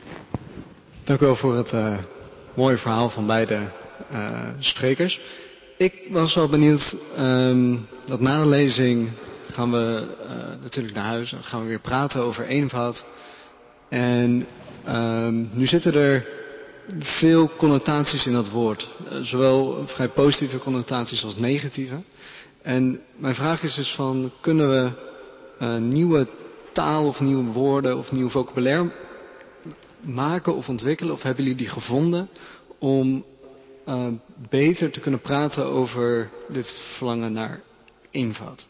Dank u wel voor het mooie verhaal van beide sprekers. Ik was wel benieuwd dat na de lezing gaan we natuurlijk naar huis. Dan gaan we weer praten over eenvoud. En nu zitten er veel connotaties in dat woord. Zowel vrij positieve connotaties als negatieve. En mijn vraag is dus van, kunnen we nieuwe taal of nieuwe woorden of nieuw vocabulaire maken of ontwikkelen? Of hebben jullie die gevonden om beter te kunnen praten over dit verlangen naar eenvoud?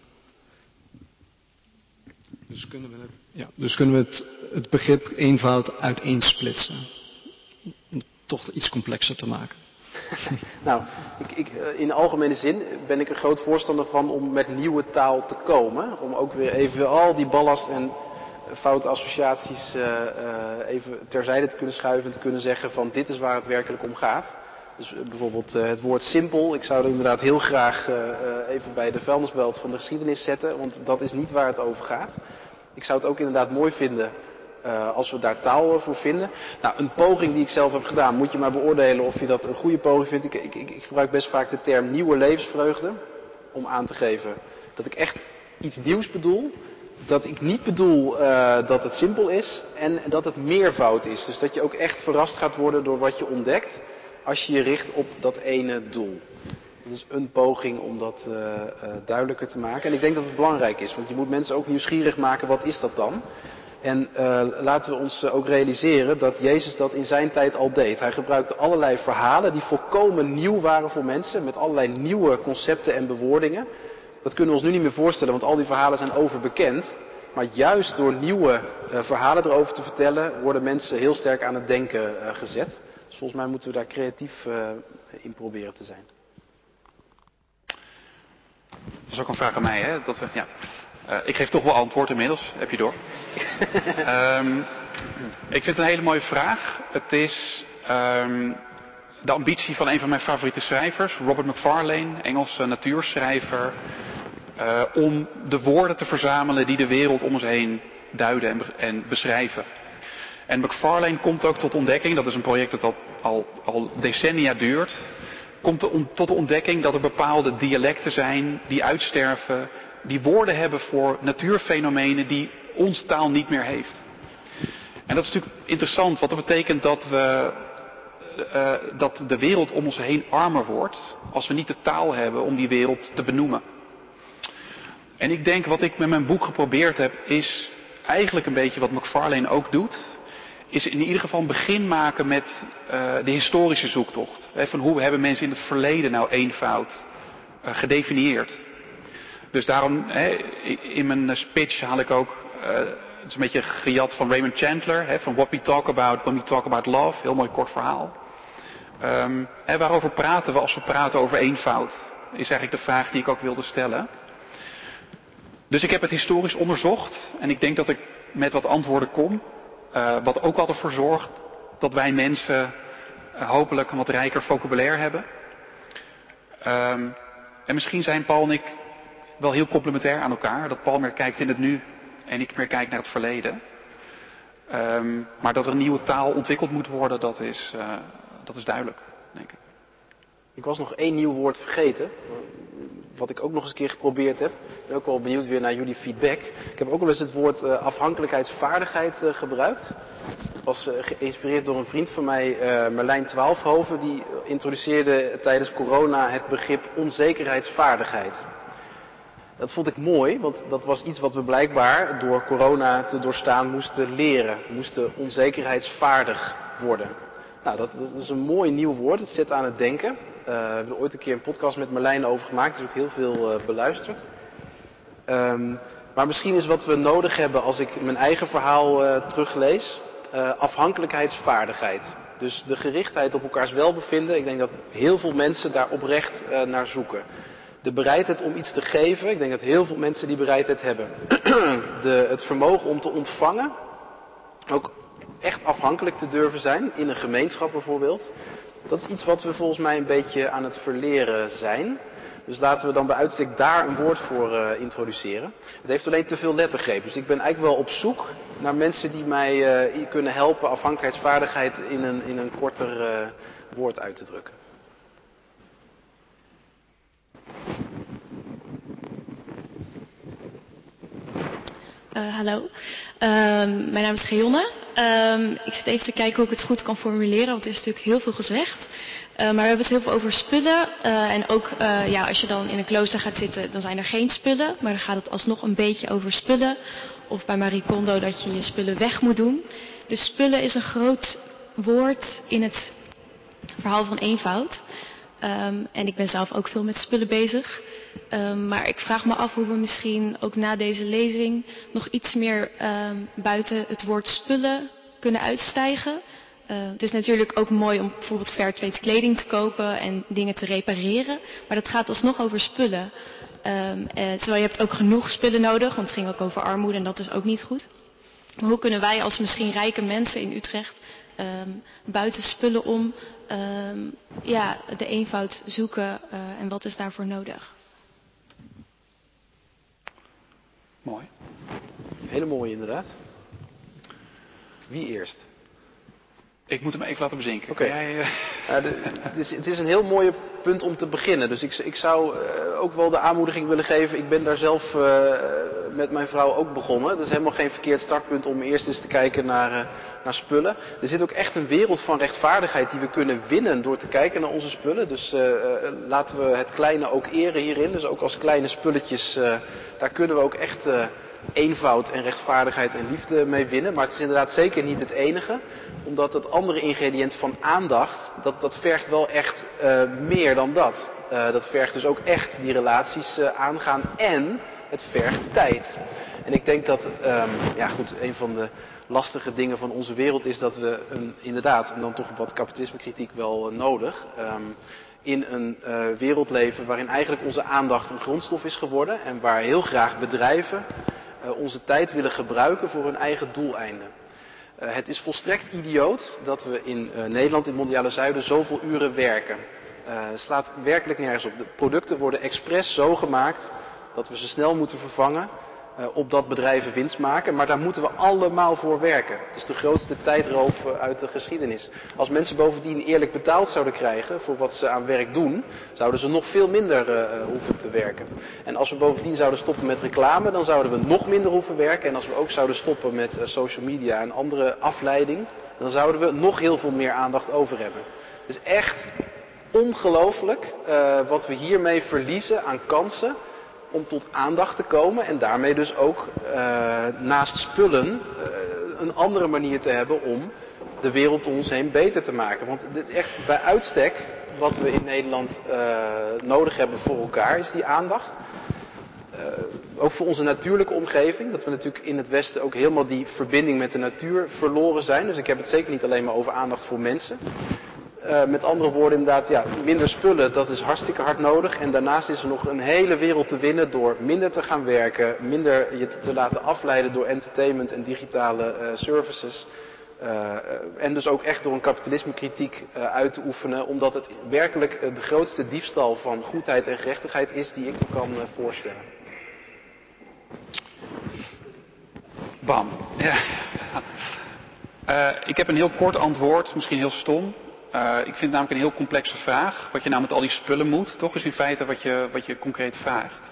Dus kunnen we het begrip eenvoud uiteensplitsen? Om het toch iets complexer te maken. Nou, in algemene zin ben ik een groot voorstander van om met nieuwe taal te komen. Om ook weer even al die ballast en foute associaties even terzijde te kunnen schuiven en te kunnen zeggen van dit is waar het werkelijk om gaat. Dus bijvoorbeeld het woord simpel. Ik zou er inderdaad heel graag even bij de vuilnisbelt van de geschiedenis zetten. Want dat is niet waar het over gaat. Ik zou het ook inderdaad mooi vinden als we daar taal voor vinden. Nou, een poging die ik zelf heb gedaan, moet je maar beoordelen of je dat een goede poging vindt. Ik gebruik best vaak de term nieuwe levensvreugde. Om aan te geven dat ik echt iets nieuws bedoel. Dat ik niet bedoel dat het simpel is en dat het meervoud is. Dus dat je ook echt verrast gaat worden door wat je ontdekt. Als je je richt op dat ene doel. Dat is een poging om dat duidelijker te maken. En ik denk dat het belangrijk is. Want je moet mensen ook nieuwsgierig maken. Wat is dat dan? En laten we ons ook realiseren dat Jezus dat in zijn tijd al deed. Hij gebruikte allerlei verhalen die volkomen nieuw waren voor mensen. Met allerlei nieuwe concepten en bewoordingen. Dat kunnen we ons nu niet meer voorstellen. Want al die verhalen zijn overbekend. Maar juist door nieuwe verhalen erover te vertellen. Worden mensen heel sterk aan het denken gezet. Dus volgens mij moeten we daar creatief in proberen te zijn. Dat is ook een vraag aan mij, hè? Ik geef toch wel antwoord inmiddels, heb je door. Ik vind het een hele mooie vraag. Het is de ambitie van een van mijn favoriete schrijvers, Robert Macfarlane, Engelse natuurschrijver, om de woorden te verzamelen die de wereld om ons heen duiden en beschrijven. En Macfarlane komt ook tot ontdekking, dat is een project dat al decennia duurt, komt tot de ontdekking dat er bepaalde dialecten zijn die uitsterven, die woorden hebben voor natuurfenomenen die onze taal niet meer heeft. En dat is natuurlijk interessant, want dat betekent dat de wereld om ons heen armer wordt als we niet de taal hebben om die wereld te benoemen. En ik denk wat ik met mijn boek geprobeerd heb is eigenlijk een beetje wat Macfarlane ook doet. Is in ieder geval een begin maken met de historische zoektocht. Van hoe hebben mensen in het verleden nou eenvoud gedefinieerd. Dus daarom in mijn speech haal ik ook, het is een beetje gejat van Raymond Chandler. Van What We Talk About When We Talk About Love. Heel mooi kort verhaal. Waarover praten we als we praten over eenvoud? Is eigenlijk de vraag die ik ook wilde stellen. Dus ik heb het historisch onderzocht. En ik denk dat ik met wat antwoorden kom. Wat ook wel ervoor zorgt dat wij mensen hopelijk een wat rijker vocabulaire hebben. En misschien zijn Paul en ik wel heel complementair aan elkaar. Dat Paul meer kijkt in het nu en ik meer kijk naar het verleden. Maar dat er een nieuwe taal ontwikkeld moet worden, dat is duidelijk, denk ik. Ik was nog één nieuw woord vergeten. Wat ik ook nog eens een keer geprobeerd heb. Ik ben ook wel benieuwd weer naar jullie feedback. Ik heb ook wel eens het woord afhankelijkheidsvaardigheid gebruikt. Ik was geïnspireerd door een vriend van mij, Merlijn Twaalfhoven. Die introduceerde tijdens corona het begrip onzekerheidsvaardigheid. Dat vond ik mooi, want dat was iets wat we blijkbaar door corona te doorstaan moesten leren. We moesten onzekerheidsvaardig worden. Nou, dat is een mooi nieuw woord. Het zet aan het denken. We hebben er ooit een keer een podcast met Marlijn over gemaakt. Het is ook heel veel beluisterd. Maar misschien is wat we nodig hebben als ik mijn eigen verhaal teruglees. Afhankelijkheidsvaardigheid. Dus de gerichtheid op elkaars welbevinden. Ik denk dat heel veel mensen daar oprecht naar zoeken. De bereidheid om iets te geven. Ik denk dat heel veel mensen die bereidheid hebben. Het vermogen om te ontvangen. Ook echt afhankelijk te durven zijn. In een gemeenschap bijvoorbeeld. Dat is iets wat we volgens mij een beetje aan het verleren zijn. Dus laten we dan bij uitstek daar een woord voor introduceren. Het heeft alleen te veel lettergrepen. Dus ik ben eigenlijk wel op zoek naar mensen die mij kunnen helpen afhankelijkheidsvaardigheid in een korter woord uit te drukken. Hallo. Mijn naam is Geonne. Ik zit even te kijken hoe ik het goed kan formuleren, want er is natuurlijk heel veel gezegd. Maar we hebben het heel veel over spullen. En ook als je dan in een klooster gaat zitten, dan zijn er geen spullen. Maar dan gaat het alsnog een beetje over spullen. Of bij Marie Kondo dat je je spullen weg moet doen. Dus spullen is een groot woord in het verhaal van eenvoud. En ik ben zelf ook veel met spullen bezig. Maar ik vraag me af hoe we misschien ook na deze lezing nog iets meer buiten het woord spullen kunnen uitstijgen. Het is natuurlijk ook mooi om bijvoorbeeld fairtrade kleding te kopen en dingen te repareren. Maar dat gaat alsnog over spullen. Terwijl je hebt ook genoeg spullen nodig, want het ging ook over armoede en dat is ook niet goed. Maar hoe kunnen wij als misschien rijke mensen in Utrecht buiten spullen om de eenvoud zoeken en wat is daarvoor nodig? Mooi. Hele mooie inderdaad. Wie eerst? Ik moet hem even laten bezinken. Oké. Het is een heel mooi punt om te beginnen. Dus ik zou ook wel de aanmoediging willen geven. Ik ben daar zelf met mijn vrouw ook begonnen. Dat is helemaal geen verkeerd startpunt om eerst eens te kijken naar spullen. Er zit ook echt een wereld van rechtvaardigheid die we kunnen winnen door te kijken naar onze spullen. Dus laten we het kleine ook eren hierin. Dus ook als kleine spulletjes, daar kunnen we ook echt eenvoud en rechtvaardigheid en liefde mee winnen. Maar het is inderdaad zeker niet het enige. Omdat het andere ingrediënt van aandacht, dat vergt wel echt meer dan dat. Dat vergt dus ook echt die relaties aangaan en het vergt tijd. En ik denk dat, een van de lastige dingen van onze wereld is dat we inderdaad, en dan toch wat kapitalismekritiek wel nodig, in een wereld leven waarin eigenlijk onze aandacht een grondstof is geworden en waar heel graag bedrijven onze tijd willen gebruiken voor hun eigen doeleinden. Het is volstrekt idioot dat we in Nederland, in het mondiale zuiden, zoveel uren werken. Het slaat werkelijk nergens op. De producten worden expres zo gemaakt dat we ze snel moeten vervangen, opdat bedrijven winst maken. Maar daar moeten we allemaal voor werken. Het is de grootste tijdroof uit de geschiedenis. Als mensen bovendien eerlijk betaald zouden krijgen voor wat ze aan werk doen, zouden ze nog veel minder hoeven te werken. En als we bovendien zouden stoppen met reclame, dan zouden we nog minder hoeven werken. En als we ook zouden stoppen met social media en andere afleiding, dan zouden we nog heel veel meer aandacht over hebben. Het is echt ongelooflijk wat we hiermee verliezen aan kansen om tot aandacht te komen en daarmee dus ook naast spullen een andere manier te hebben om de wereld om ons heen beter te maken. Want dit is echt bij uitstek wat we in Nederland nodig hebben voor elkaar, is die aandacht. Ook voor onze natuurlijke omgeving, dat we natuurlijk in het Westen ook helemaal die verbinding met de natuur verloren zijn. Dus ik heb het zeker niet alleen maar over aandacht voor mensen. Met andere woorden inderdaad, minder spullen, dat is hartstikke hard nodig. En daarnaast is er nog een hele wereld te winnen door minder te gaan werken, minder je te laten afleiden door entertainment en digitale services. En dus ook echt door een kapitalismekritiek uit te oefenen, omdat het werkelijk de grootste diefstal van goedheid en gerechtigheid is die ik me kan voorstellen. Bam. Ja. Ik heb een heel kort antwoord, misschien heel stom. Ik vind het namelijk een heel complexe vraag. Wat je nou met al die spullen moet, toch is in feite wat je concreet vraagt.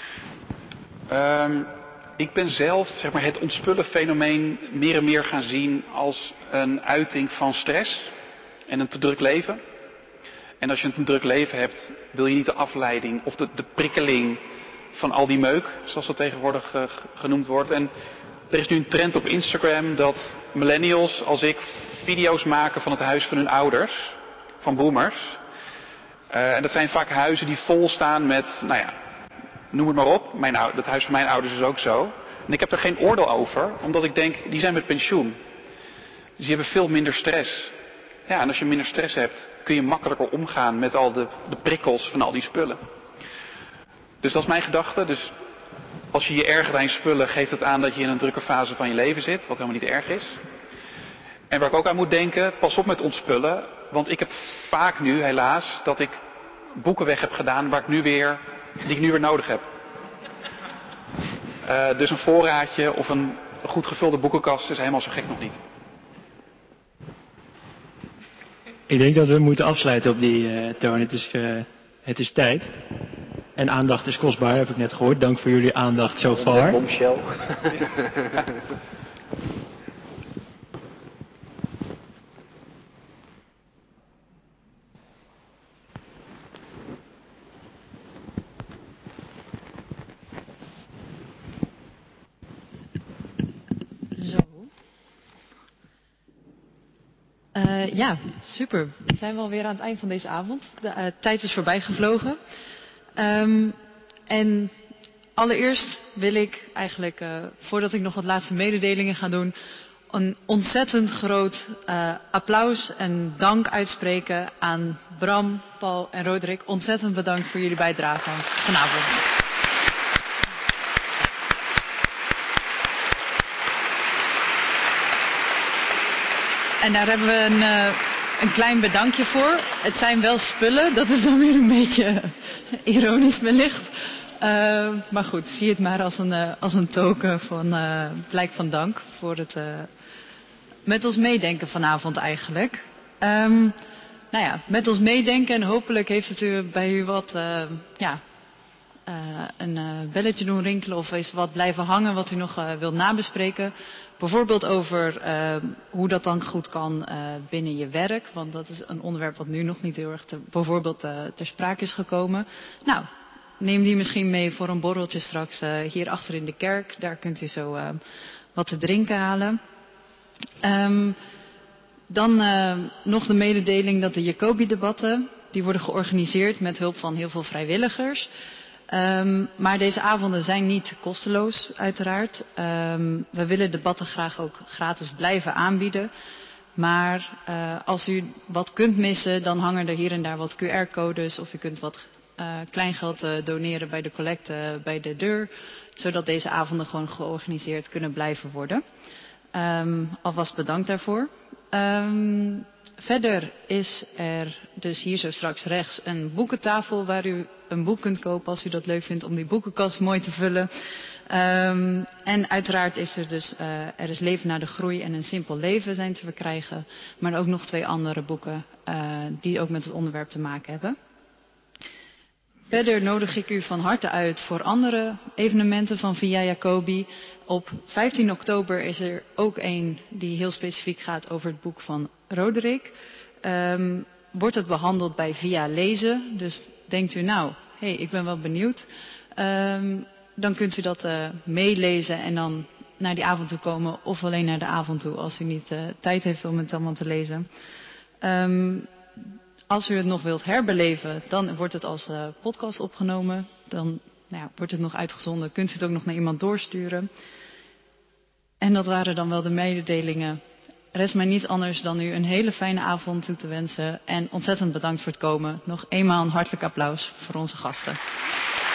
Ik ben zelf het ontspullen fenomeen meer en meer gaan zien als een uiting van stress en een te druk leven. En als je een te druk leven hebt, wil je niet de afleiding of de prikkeling van al die meuk, zoals dat tegenwoordig genoemd wordt. En er is nu een trend op Instagram dat millennials als ik video's maken van het huis van hun ouders, van boomers. En dat zijn vaak huizen die vol staan met, noem het maar op. Het huis van mijn ouders is ook zo. En ik heb er geen oordeel over, omdat ik denk, die zijn met pensioen. Dus die hebben veel minder stress. Ja, en als je minder stress hebt, kun je makkelijker omgaan met al de prikkels van al die spullen. Dus dat is mijn gedachte. Dus als je je ergert aan je spullen, geeft het aan dat je in een drukke fase van je leven zit, wat helemaal niet erg is. En waar ik ook aan moet denken, pas op met ontspullen. Want ik heb vaak nu, helaas, dat ik boeken weg heb gedaan die ik nu weer nodig heb. Dus een voorraadje of een goed gevulde boekenkast is helemaal zo gek nog niet. Ik denk dat we moeten afsluiten op die toon. Het is tijd. En aandacht is kostbaar, heb ik net gehoord. Dank voor jullie aandacht so far. Bombshell. Zo. Ja, super. We zijn wel weer aan het eind van deze avond. De tijd is voorbij gevlogen. En allereerst wil ik eigenlijk, voordat ik nog wat laatste mededelingen ga doen, een ontzettend groot applaus en dank uitspreken aan Bram, Paul en Roderick. Ontzettend bedankt voor jullie bijdrage vanavond. En daar hebben we een klein bedankje voor. Het zijn wel spullen, dat is dan weer een beetje ironisch wellicht. Maar goed, zie het maar als een token van blijk van dank voor het met ons meedenken vanavond eigenlijk. Nou ja, met ons meedenken en hopelijk heeft het bij u wat een belletje doen rinkelen of is wat blijven hangen wat u nog wilt nabespreken. Bijvoorbeeld over hoe dat dan goed kan binnen je werk. Want dat is een onderwerp wat nu nog niet heel erg ter sprake is gekomen. Nou, neem die misschien mee voor een borreltje straks hier achter in de kerk. Daar kunt u zo wat te drinken halen. Dan nog de mededeling dat de Jacobi-debatten, die worden georganiseerd met hulp van heel veel vrijwilligers. Maar deze avonden zijn niet kosteloos, uiteraard. We willen debatten graag ook gratis blijven aanbieden. Maar als u wat kunt missen, dan hangen er hier en daar wat QR-codes. Of u kunt wat kleingeld doneren bij de collecte bij de deur. Zodat deze avonden gewoon georganiseerd kunnen blijven worden. Alvast bedankt daarvoor. Verder is er dus hier zo straks rechts een boekentafel waar u een boek kunt kopen als u dat leuk vindt om die boekenkast mooi te vullen. En uiteraard is er dus er is Leven naar de Groei en Een Simpel Leven zijn te verkrijgen. Maar ook nog 2 andere boeken die ook met het onderwerp te maken hebben. Verder nodig ik u van harte uit voor andere evenementen van Via Jacobi. Op 15 oktober is er ook een die heel specifiek gaat over het boek van Roderick. Wordt het behandeld bij Via Lezen. Dus denkt u nou, ik ben wel benieuwd. Dan kunt u dat meelezen en dan naar die avond toe komen. Of alleen naar de avond toe als u niet tijd heeft om het allemaal te lezen. Als u het nog wilt herbeleven, dan wordt het als podcast opgenomen. Dan wordt het nog uitgezonden. Kunt u het ook nog naar iemand doorsturen. En dat waren dan wel de mededelingen. Rest mij niets anders dan u een hele fijne avond toe te wensen. En ontzettend bedankt voor het komen. Nog eenmaal een hartelijk applaus voor onze gasten.